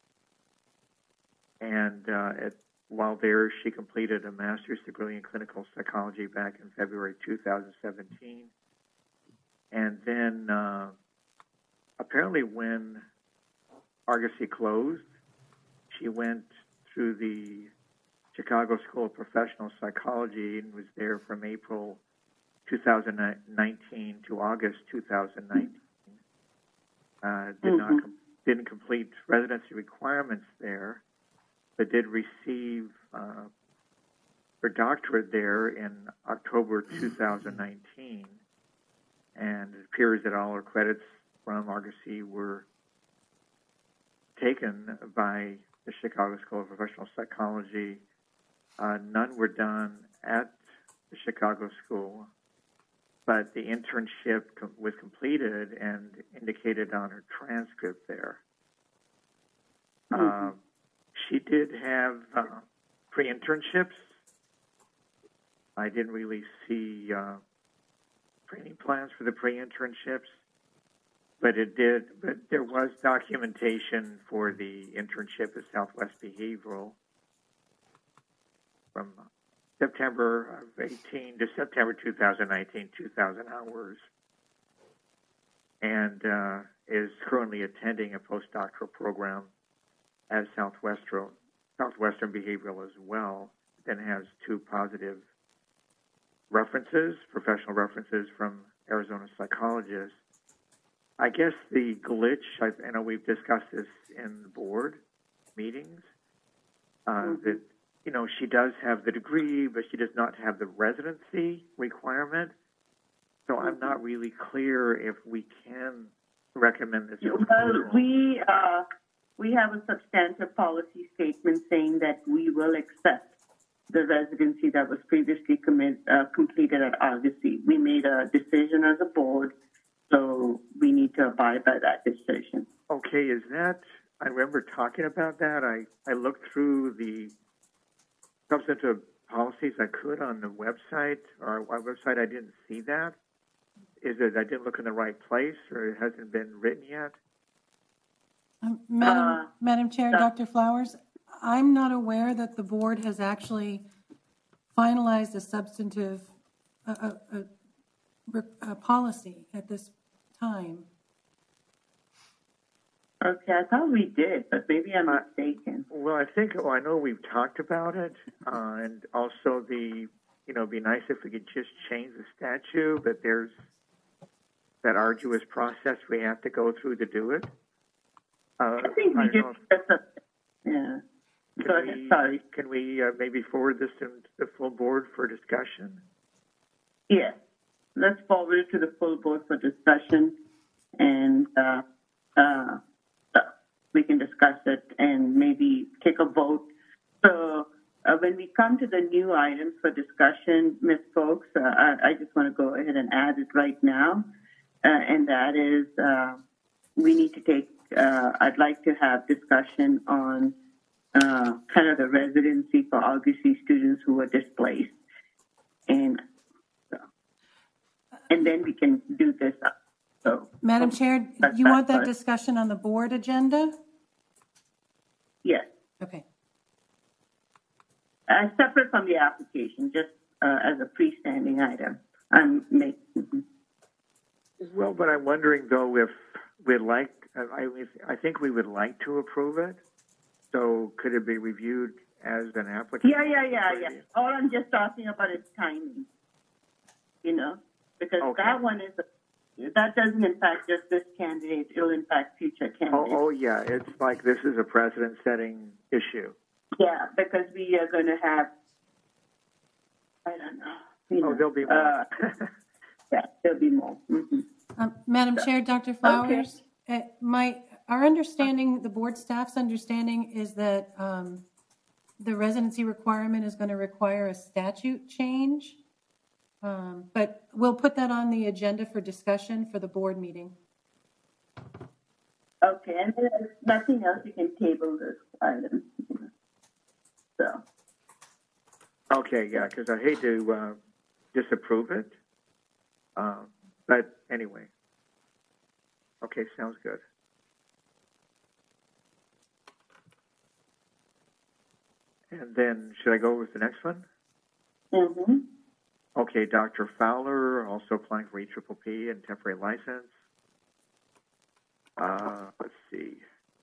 and uh, at, while there, she completed a master's degree in clinical psychology back in February two thousand seventeen. And then uh, apparently when Argosy closed, she went through the Chicago School of Professional Psychology and was there from April two thousand nineteen to August two thousand nineteen. Uh, did mm-hmm. not com- didn't complete residency requirements there, but did receive uh, her doctorate there in October two thousand nineteen. And it appears that all her credits from Argosy were taken by the Chicago School of Professional Psychology. Uh, none were done at the Chicago School, but the internship com- was completed and indicated on her transcript there. Mm-hmm. Uh, she did have uh, pre-internships. I didn't really see uh, training plans for the pre-internships, but it did. But there was documentation for the internship at Southwest Behavioral from September of eighteen to September two thousand nineteen, two thousand hours, and uh, is currently attending a postdoctoral program at Southwestern Southwestern Behavioral as well. Then has two positive references, professional references from Arizona psychologists. I guess the glitch, I, I know we've discussed this in the board meetings, uh, mm-hmm. that, you know, she does have the degree, but she does not have the residency requirement. So mm-hmm. I'm not really clear if we can recommend this. Well, we, uh, we have a substantive policy statement saying that we will accept the residency that was previously commit, uh, completed at Argosy. We made a decision as a board, so we need to abide by that decision. Okay, is that, I remember talking about that. I, I looked through the substantive policies I could on the website, or our website. I didn't see that. Is it I didn't look in the right place, or it hasn't been written yet? Um, Madam, Uh, Madam Chair, that- Doctor Flowers, I'm not aware that the board has actually finalized a substantive uh, uh, uh, re- uh, policy at this time. Okay, I thought we did, but maybe I'm Uh, mistaken. Well, I think well, I know we've talked about it, uh, and also the you know, it'd be nice if we could just change the statute, but there's that arduous process we have to go through to do it. Uh, I think we don't just, know if- that's a, yeah. Go Can ahead, we, sorry. can we uh, maybe forward this to the full board for discussion? Yes, let's forward it to the full board for discussion, and uh, uh, uh, we can discuss it and maybe take a vote. So uh, when we come to the new items for discussion, Miz Folks, uh, I, I just want to go ahead and add it right now, uh, and that is uh, we need to take. Uh, I'd like to have discussion on uh, kind of the residency for Augustine students who are displaced, and so, and then we can do this. So, Madam Chair, That's- you want that's that fine. discussion on the board agenda? yes, Okay. uh, separate from the application, just uh, as a freestanding item. I'm making. Well, but I'm wondering though if we'd like, I, I think we would like to approve it. So could it be reviewed as an application? Yeah, yeah, yeah, yeah. All I'm just talking about is timing. You know, because Okay. that one is that doesn't impact just this candidate; it'll impact future Oh, candidates. oh yeah, it's like this is a precedent-setting issue. Yeah, because we are going to have. I don't know. You Oh, know, there'll be more. Uh, yeah, there'll be more. Mm-hmm. Um, Madam Chair, Doctor Flowers, uh, my, our understanding, the board staff's understanding is that um, the residency requirement is going to require a statute change. Um, But we'll put that on the agenda for discussion for the board meeting. Okay, and then there's nothing else. You can table this item. So. Okay, yeah, because I hate to uh, disapprove it. Uh, but anyway. Okay, sounds good. And then, should I go with the next one? Mm-hmm. Okay, Doctor Fowler, also applying for E P P P and temporary license. Uh, let's see.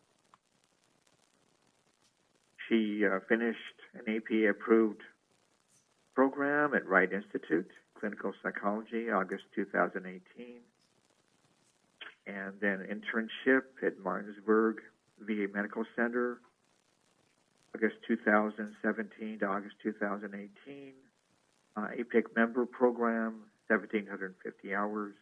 She uh, finished an A P A-approved program at Wright Institute, clinical psychology, August two thousand eighteen. And then internship at Martinsburg V A Medical Center, August two thousand seventeen to August two thousand eighteen. Uh, A P I C member program, one thousand seven hundred fifty hours.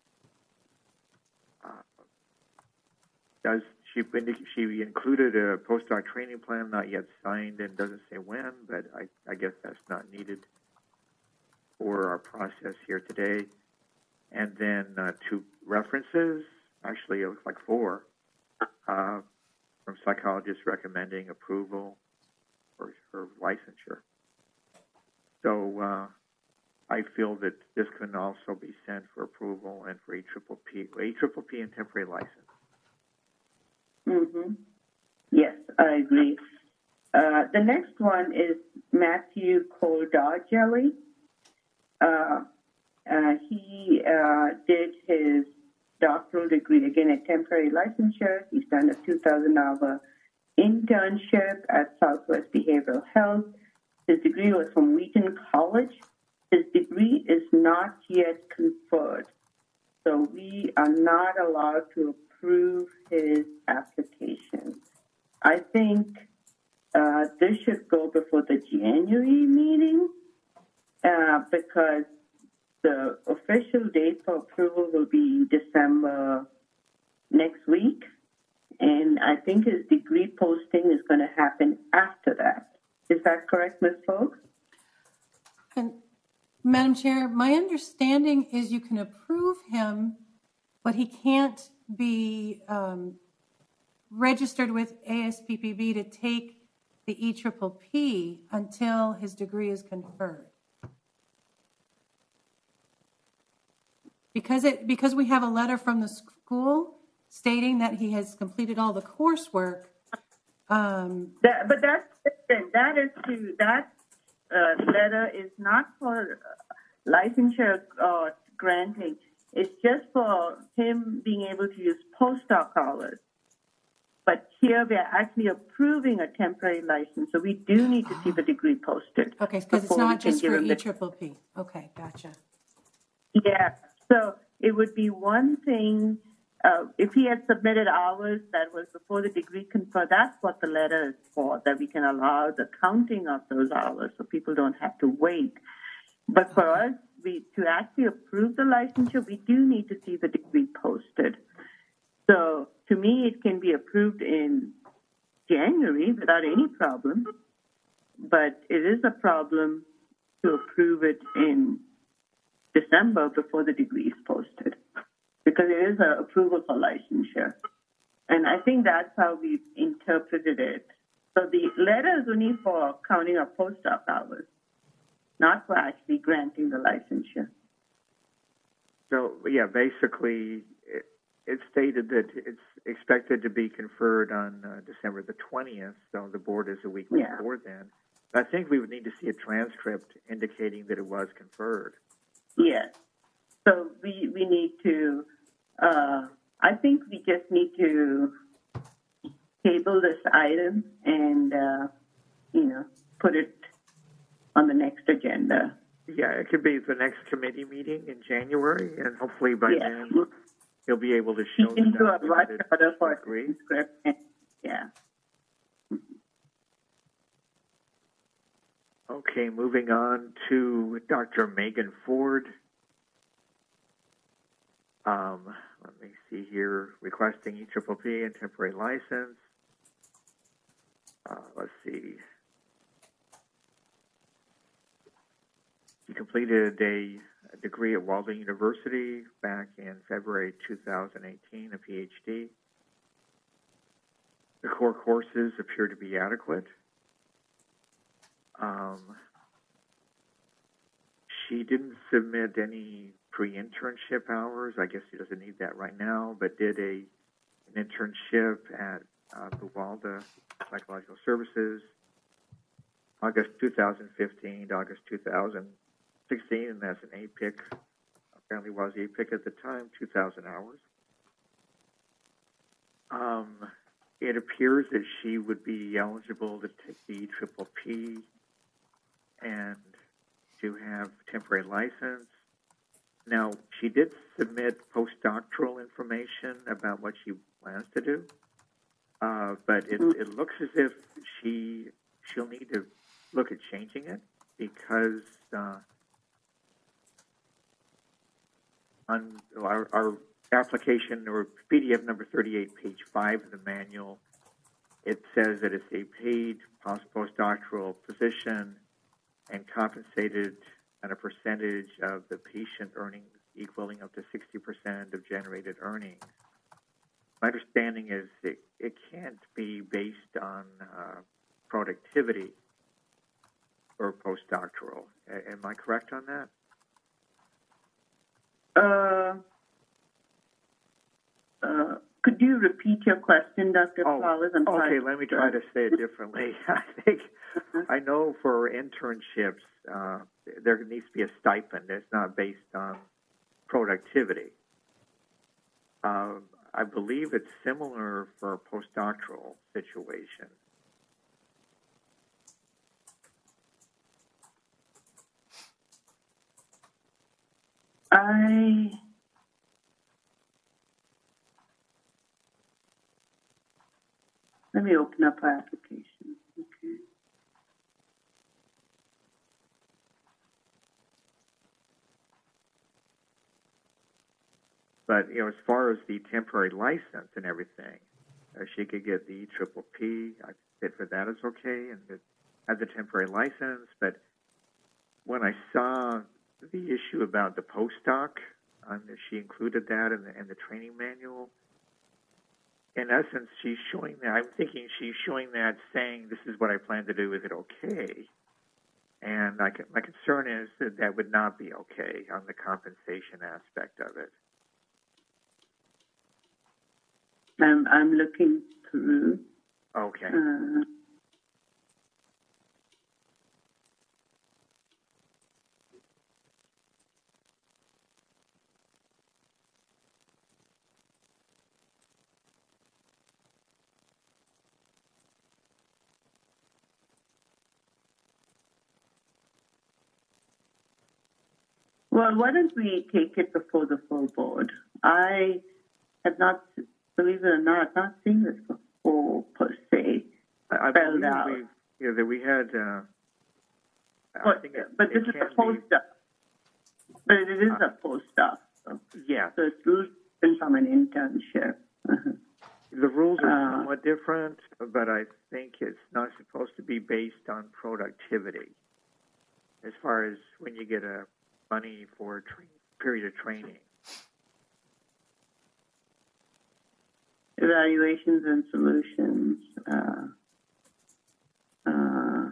Uh, does she, she included a postdoc training plan, not yet signed, and doesn't say when, but I, I guess that's not needed for our process here today. And then uh, two references, actually it looks like four, uh, from psychologists recommending approval for her licensure. So uh, I feel that this can also be sent for approval and for A P P P, A P P P and temporary license. Mm-hmm. Yes, I agree. Uh, the next one is Matthew Koldajelli. Uh, uh, he uh, did his doctoral degree, again, a temporary licensure. He's done a two thousand hour internship at Southwest Behavioral Health. His degree was from Wheaton College. His degree is not yet conferred, so we are not allowed to approve his application. I think uh, this should go before the January meeting uh, because the official date for approval will be December next week, and I think his degree posting is going to happen after that. Is that correct, Miz Folks? And Madam Chair, my understanding is you can approve him, but he can't be um, registered with A S P P B to take the E Triple P until his degree is conferred. Because it because we have a letter from the school stating that he has completed all the coursework. Um, That, but that's different. That is to that uh, letter is not for uh, licensure uh, granting. It's just for him being able to use postdoc hours. But here we are actually approving a temporary license, so we do need to see the degree posted. okay, because it's before we not can just give for him E the- Triple P. Okay, gotcha. Yeah, so it would be one thing, uh, if he had submitted hours that was before the degree conferred, that's what the letter is for, that we can allow the counting of those hours so people don't have to wait. But for us, we to actually approve the licensure, we do need to see the degree posted. So to me, it can be approved in January without any problem, but it is a problem to approve it in December before the degree is posted, because it is an approval for licensure. And I think that's how we've interpreted it. So the letter is only for counting of postdoc hours, not for actually granting the licensure. So, yeah, basically, it, it stated that it's expected to be conferred on uh, December the twentieth, so the board is a week Yeah. before then. I think we would need to see a transcript indicating that it was conferred. Yes. So we, we need to, uh, I think we just need to table this item and, uh, you know, put it on the next agenda. Yeah, it could be the next committee meeting in January, and hopefully by Yeah. then he'll be able to He show can the do a document rush that order for a agree. transcript. And, yeah. Okay, moving on to Doctor Megan Ford. Um, let me see here, requesting E Triple P and temporary license. Uh, let's see. He completed a, a degree at Walden University back in February two thousand eighteen, a P H D. The core courses appear to be adequate. Um, she didn't submit any pre-internship hours. I guess she doesn't need that right now, but did a an internship at uh, Buwalda Psychological Services, August two thousand fifteen to August two thousand sixteen, and that's an A P I C. Apparently was A P I C at the time, two thousand hours. Um, it appears that she would be eligible to take the Triple P and to have temporary license. Now, she did submit postdoctoral information about what she plans to do, uh, but it, it looks as if she she'll need to look at changing it because uh, on our, our application or P D F number thirty-eight, page five of the manual, it says that it's a paid postdoctoral position and compensated at a percentage of the patient earnings equaling up to sixty percent of generated earnings. My understanding is it, it can't be based on uh, productivity or postdoctoral. A- am I correct on that? Uh, uh, could you repeat your question, Doctor Oh, Flowers? I'm okay, sorry. let me try to say it differently. I think I know for internships, uh, there needs to be a stipend. It's not based on productivity. Um, I believe it's similar for a postdoctoral situation. I let me open up our application. Okay. But, you know, as far as the temporary license and everything, uh, she could get the E Triple P. I said for that is okay, and it has a temporary license. But when I saw the issue about the postdoc, um, she included that in the, in the training manual. in essence, she's showing that. I'm thinking she's showing that, saying, "This is what I plan to do. Is it okay?" And my, my concern is that that would not be okay on the compensation aspect of it. I'm I'm looking through. Okay. Uh, Well, why don't we take it before the full board? I have not, believe it or not, not seen this before per se. I, I spelled believe out. we, yeah, that we had. Uh, I But, think it, but it this is can a post-up. But it is Uh, a post-up. So, be, yeah. so it's different from an internship. Uh-huh. The rules are Uh, somewhat different, but I think it's not supposed to be based on productivity. As far as when you get a money for a tra- period of training. Evaluations and solutions. Uh, uh,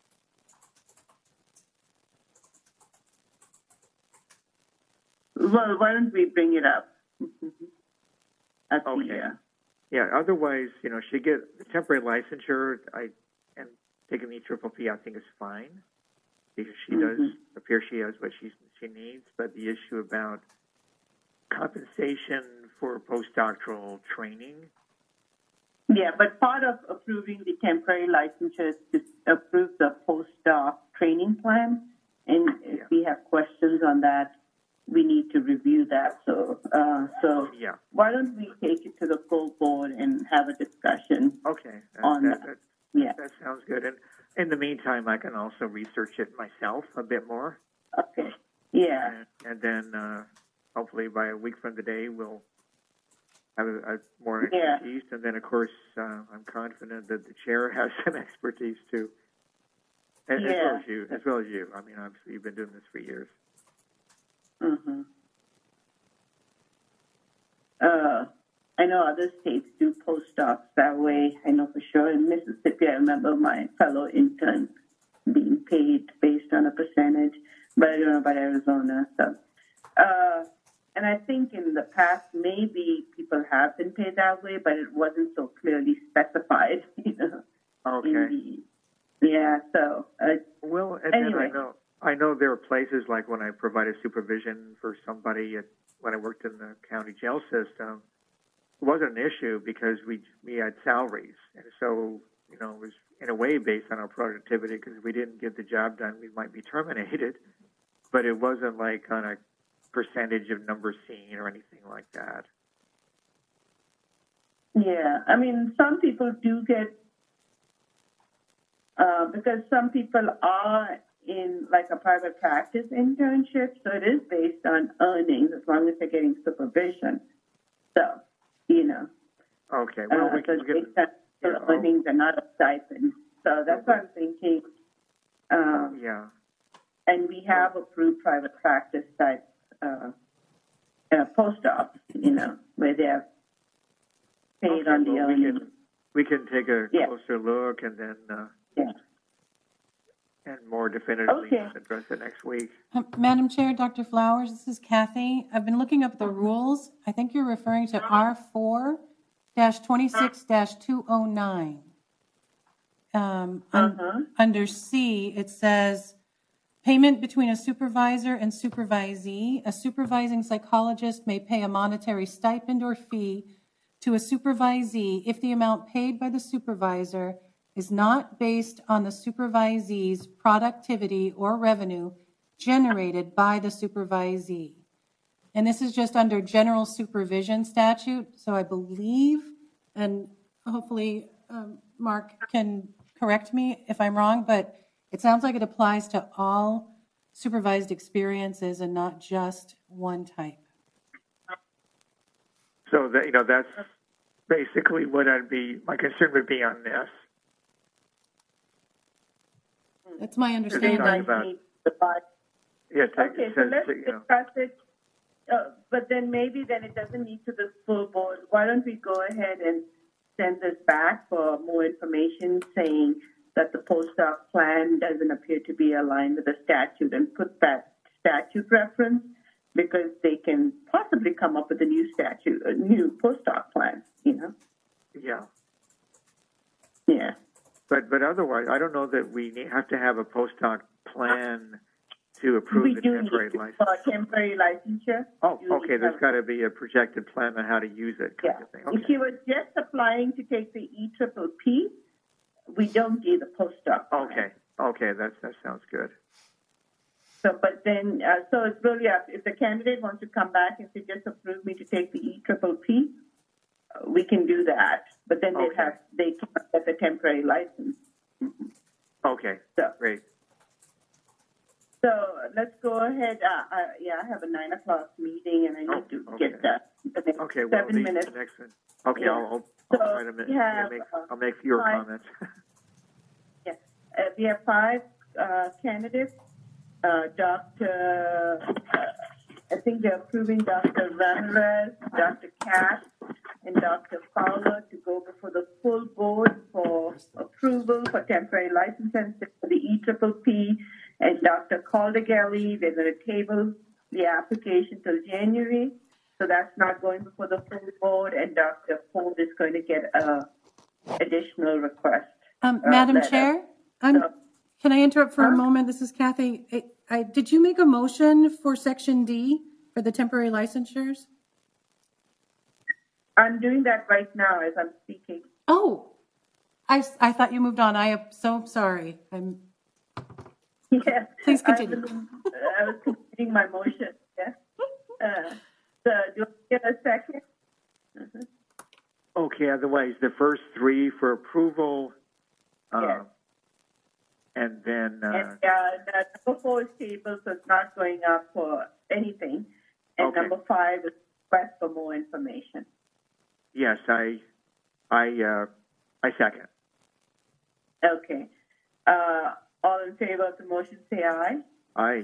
well, why don't we bring it up? At the, Okay. uh, Yeah. Otherwise, you know, she get the temporary licensure. I and taking the triple P, I think is fine because she Mhm. does appear she has what she she needs. But the issue about compensation for postdoctoral training. Yeah, but part of approving the temporary licensure is to approve the postdoc training plan. And if Yeah. we have questions on that, we need to review that. So, uh, so Yeah. why don't we take it to the full board and have a discussion Okay. That, on that, that? that, Yeah. that sounds good. And in the meantime, I can also research it myself a bit more. Okay. Yeah. And, and then uh, hopefully by a week from today, we'll have a, a more Yeah. expertise. And then, of course, uh, I'm confident that the chair has some expertise too, as, as well Yeah. as you. As well as you. I mean, obviously, you've been doing this for years. Mm-hmm. Uh, I know other states do postdocs that way. I know for sure in Mississippi, I remember my fellow intern being paid based on a percentage, but I don't know about Arizona. So, uh, and I think in the past, maybe people have been paid that way, but it wasn't so clearly specified, you know. Okay. In the, yeah. So. Uh, Well, and anyway. then I know I know there are places like when I provided supervision for somebody at, when I worked in the county jail system, it wasn't an issue because we we had salaries, and so you know it was in a way based on our productivity. Because if we didn't get the job done, we might be terminated. But it wasn't like on a percentage of numbers seen or anything like that. Yeah, I mean, some people do get, uh, because some people are in like a private practice internship, so it is based on earnings as long as they're getting supervision. So, you know, Okay, well, uh, we so can it's get based on yeah, the earnings and not a stipend. So that's what I'm thinking. Um, yeah. and we have approved private practice type uh, uh, post-ops, you know, where they're paid Okay, on the well, we earnings. can we can take a Yeah. closer look and then uh, Yeah. and more definitively Okay. address it next week. Um, Madam Chair, Doctor Flowers, this is Kathy. I've been looking up the rules. I think you're referring to R four twenty-six two oh nine. Um, un- Uh-huh. under C, it says payment between a supervisor and supervisee. A supervising psychologist may pay a monetary stipend or fee to a supervisee if the amount paid by the supervisor is not based on the supervisee's productivity or revenue generated by the supervisee. And this is just under general supervision statute. So I believe, and hopefully um, Mark can correct me if I'm wrong, but it sounds like it applies to all supervised experiences and not just one type. So that you know that's basically what I'd be my concern would be on this. That's my They understanding. talk about- Need to buy- Yeah, take, Okay, it so says let's you know, discuss it. uh, but then maybe then it doesn't need to the full board. Why don't we go ahead and send this back for more information saying that the postdoc plan doesn't appear to be aligned with the statute and put that statute reference because they can possibly come up with a new statute, a new postdoc plan, you know? Yeah. Yeah. But but otherwise, I don't know that we need, have to have a postdoc plan to approve We the do temporary need license. for temporary licensure. Oh, you okay. need There's to got to be a projected plan on how to use it, kind Yeah. of thing. If Okay. you were just applying to take the E Triple P, we don't need the postdoc plan. Okay. Okay. That's that sounds good. So, but then, uh, so it's really up. If the candidate wants to come back and say, just approve me to take the E Triple P, uh, we can do that. But then they Okay. have they can't get the temporary license. Okay. So, Great. so let's go ahead. Uh, uh, yeah, I have a nine o'clock meeting, and I need Oh, to okay. get that. The next Okay. Well, seven the, minutes. the next one. Okay. Yeah. I'll, I'll, So I'll try to make, we have, make uh, I'll make fewer five- comments. Yeah, uh, we have five uh, candidates. Uh, Doctor Uh, I think they're approving Doctor Ramirez, Doctor Cash, and Doctor Fowler to go before the full board for approval for temporary licenses for the E Triple P. And Doctor Caldegelli, they're going to table the application till January. So that's not going before the full board. And Doctor Ford is going to get a additional request. Um, Uh, Madam letter. Chair, I'm, So- can I interrupt for a Huh? moment? This is Kathy. I, I, did you make a motion for Section D for the temporary licensures? I'm doing that right now as I'm speaking. Oh, I, I thought you moved on. I am so sorry. I'm, Yeah. Please I continue. was, I was completing my motion. Yeah. Uh, so do I get a second? Mhm. Okay. Otherwise, the first three for approval. Uh, Yes. And then. Uh, And uh, the number four is table, so it's not going up for anything. And Okay. number five is request for more information. Yes, I, I, uh, I second. Okay. Uh, all in favor of the motion, say aye. I,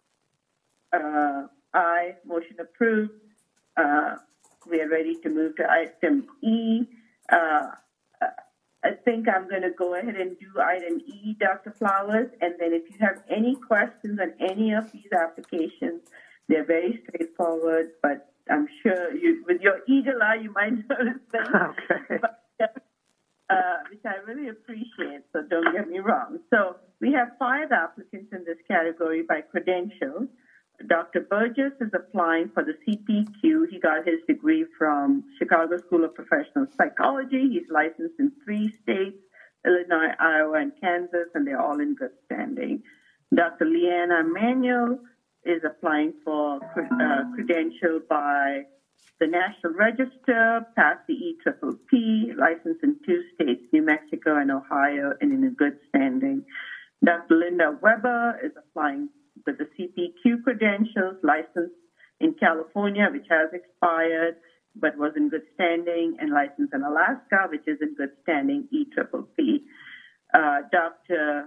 Uh, aye. Motion approved. Uh, we are ready to move to item E. Uh, I think I'm going to go ahead and do item E, Doctor Flowers, and then if you have any questions on any of these applications, they're very straightforward, but I'm sure you, with your eagle eye, you might notice them. okay. But, uh, which I really appreciate, so don't get me wrong. So we have five applicants in this category by credentials. Doctor Burgess is applying for the C P Q. He got his degree from Chicago School of Professional Psychology. He's licensed in three states, Illinois, Iowa, and Kansas, and they're all in good standing. Doctor Leanna Manuel is applying for uh, credential by the National Register, passed the E Triple P, licensed in two states, New Mexico and Ohio, and in good standing. Doctor Linda Weber is applying with the C P Q credentials, licensed in California, which has expired, but was in good standing, and licensed in Alaska, which is in good standing, E Triple P. Uh, Doctor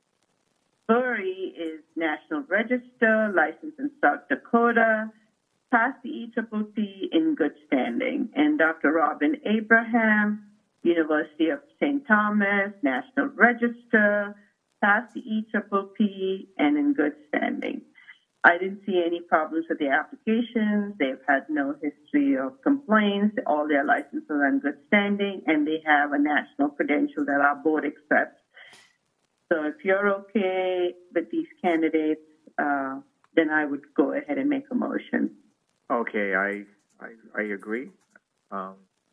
Burry is National Register, licensed in South Dakota, passed the E Triple P in good standing. And Doctor Robin Abraham, University of Saint Thomas, National Register, passed the E Triple P and in good standing. I didn't see any problems with the applications. They've had no history of complaints. All their licenses are in good standing, and they have a national credential that our board accepts. So if you're okay with these candidates, uh, then I would go ahead and make a motion. Okay, I, I, I agree. Um,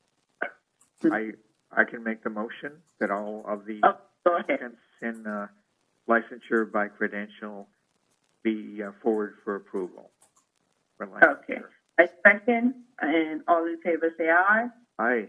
I, I can make the motion that all of the Oh, go ahead. applicants in uh, licensure by credential be uh, forward for approval. For licensure. Okay. I second, and all in favor say aye. Aye.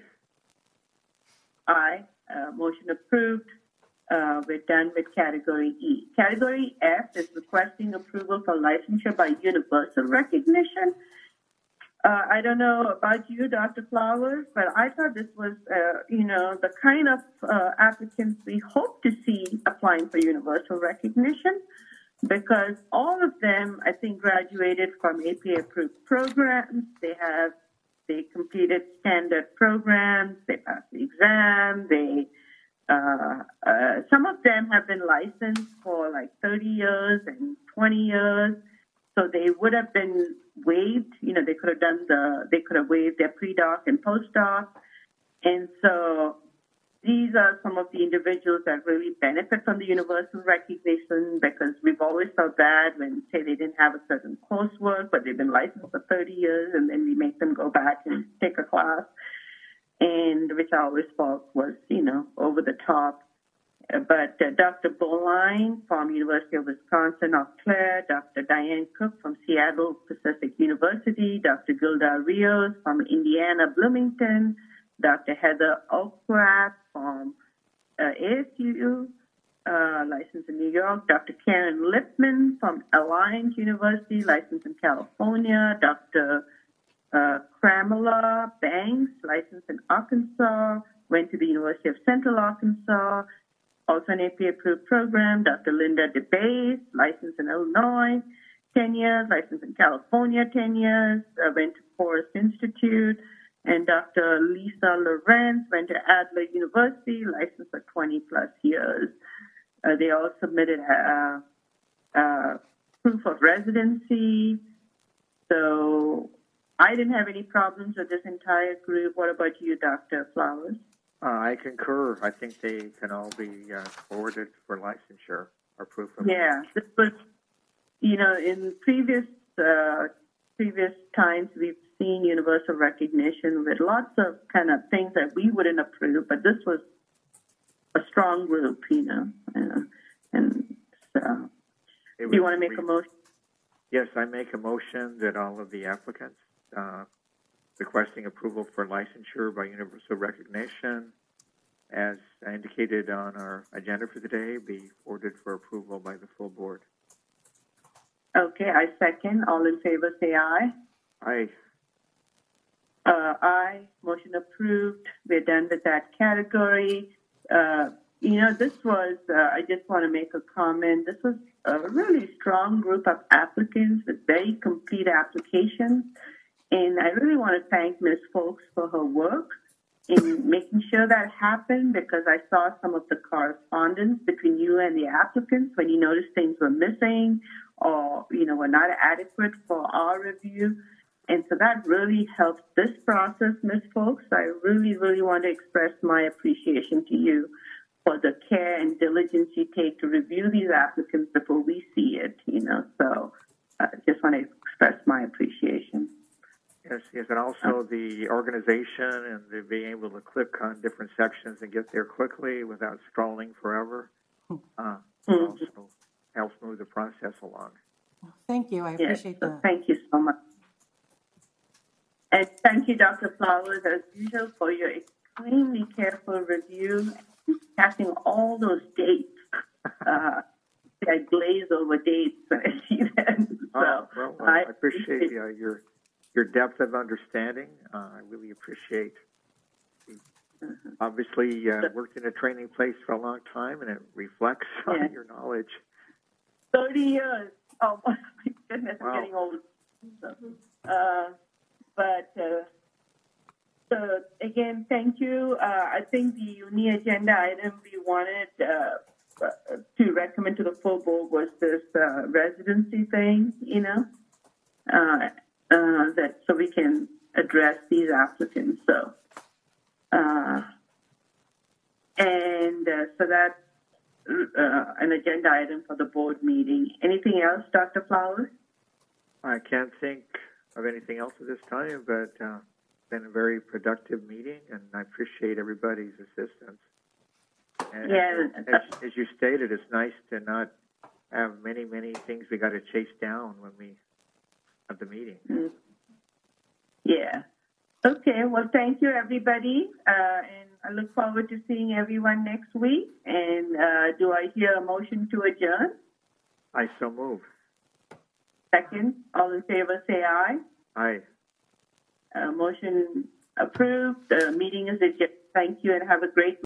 Aye. Uh, motion approved. Uh, we're done with category E. Category F is requesting approval for licensure by universal recognition. Uh, I don't know about you, Doctor Flowers, but I thought this was, uh, you know, the kind of uh, applicants we hope to see applying for universal recognition. because all of them, I think, graduated from A P A-approved programs. They have, they completed standard programs, they passed the exam, they, uh, uh, some of them have been licensed for like thirty years and twenty years. So they would have been waived, you know, they could have done the, they could have waived their pre-doc and post-doc. And so these are some of the individuals that really benefit from the universal recognition, because we've always felt bad when, say, they didn't have a certain coursework, but they've been licensed for thirty years, and then we make them go back and take a class, and which I always felt was, you know, over the top. Uh, But uh, Doctor Boline from University of Wisconsin, Eau Claire, Doctor Diane Cook from Seattle Pacific University, Doctor Gilda Rios from Indiana Bloomington, Doctor Heather Oakrat from uh, A S U, uh, licensed in New York, Doctor Karen Lipman from Alliance University, licensed in California, Doctor uh, Cramela Banks, licensed in Arkansas, went to the University of Central Arkansas, also an A P A-approved program, Doctor Linda DeBase, licensed in Illinois, ten years, licensed in California, ten years, uh, went to Forest Institute, and Doctor Lisa Lorenz went to Adler University, licensed for twenty plus years. Uh, they all submitted uh, uh, proof of residency. So I didn't have any problems with this entire group. What about you, Doctor Flowers? Uh, I concur. I think they can all be uh, forwarded for licensure or proof of. Yeah, this was, you know, in previous uh, previous times we've seen universal recognition with lots of kind of things that we wouldn't approve, but this was a strong group, you know, uh, and so. It Do you was- want to make we- a motion? Yes, I make a motion that all of the applicants uh, requesting approval for licensure by universal recognition, as indicated on our agenda for the day, be forwarded for approval by the full board. Okay, I second. All in favor, say aye. Aye. Uh, aye. Motion approved. We're done with that category. Uh, you know, this was, uh, I just want to make a comment. This was a really strong group of applicants with very complete applications. And I really want to thank Miz Folks for her work in making sure that happened, because I saw some of the correspondence between you and the applicants when you noticed things were missing or, you know, were not adequate for our review. And so that really helped this process, Miz Folks. I really, really want to express my appreciation to you for the care and diligence you take to review these applicants before we see it, you know. So I just want to express my appreciation. Yes, yes, and also the organization and the being able to click on different sections and get there quickly without scrolling forever uh, Mhm. also helps move the process along. Thank you. I Yes, appreciate so that. thank you so much. And thank you, Doctor Flowers, as usual, for your extremely careful review, catching all those dates. Uh, I glaze over dates when I see them. So Oh, well, I, I appreciate uh, your your depth of understanding. Uh, I really appreciate. Mhm. Obviously, uh, worked in a training place for a long time, and it reflects Yeah. on your knowledge. thirty years. Oh, my goodness, I'm Wow. getting old. So, uh, but, uh, so again, thank you. Uh, I think the uni agenda item we wanted uh, uh, to recommend to the full board was this uh, residency thing, you know, uh, uh, that so we can address these applicants. So, uh, and uh, so that's uh, an agenda item for the board meeting. Anything else, Doctor Flowers? I can't think of anything else at this time, but uh, it's been a very productive meeting, and I appreciate everybody's assistance. And Yeah. as, as you stated, it's nice to not have many, many things we got to chase down when we have the meeting. Mm. Yeah. Okay. Well, thank you, everybody. Uh, and I look forward to seeing everyone next week. And uh, do I hear a motion to adjourn? I so move. Second. All in favor, say aye. Aye. Uh, motion approved. The meeting is adjourned. Thank you and have a great